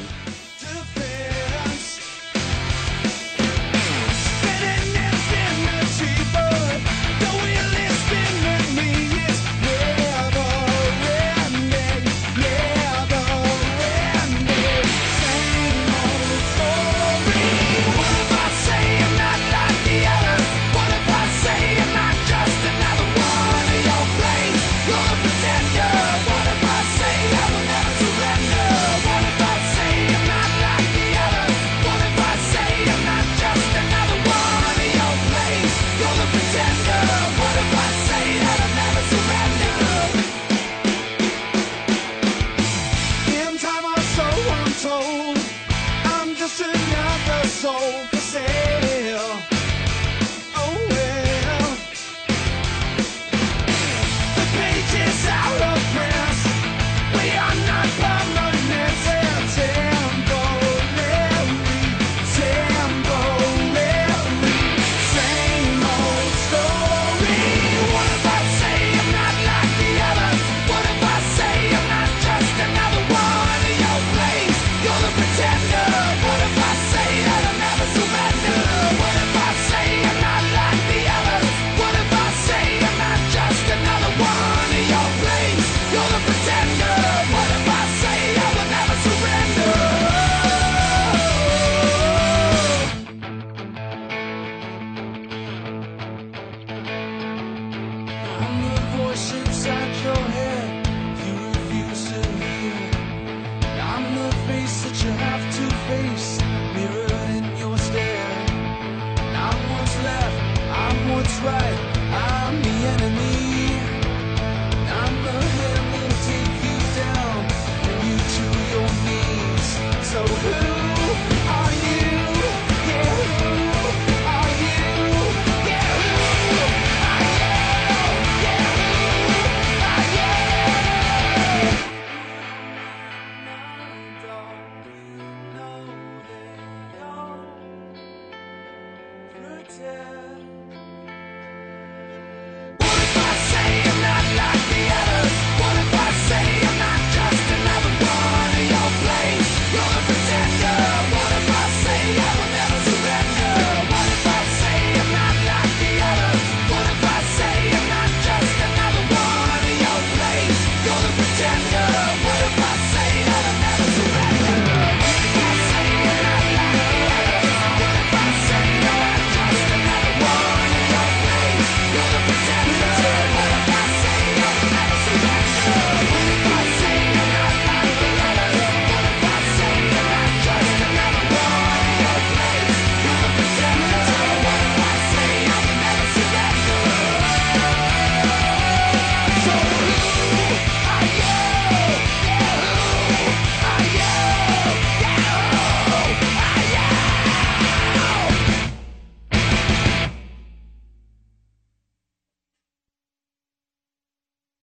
pretend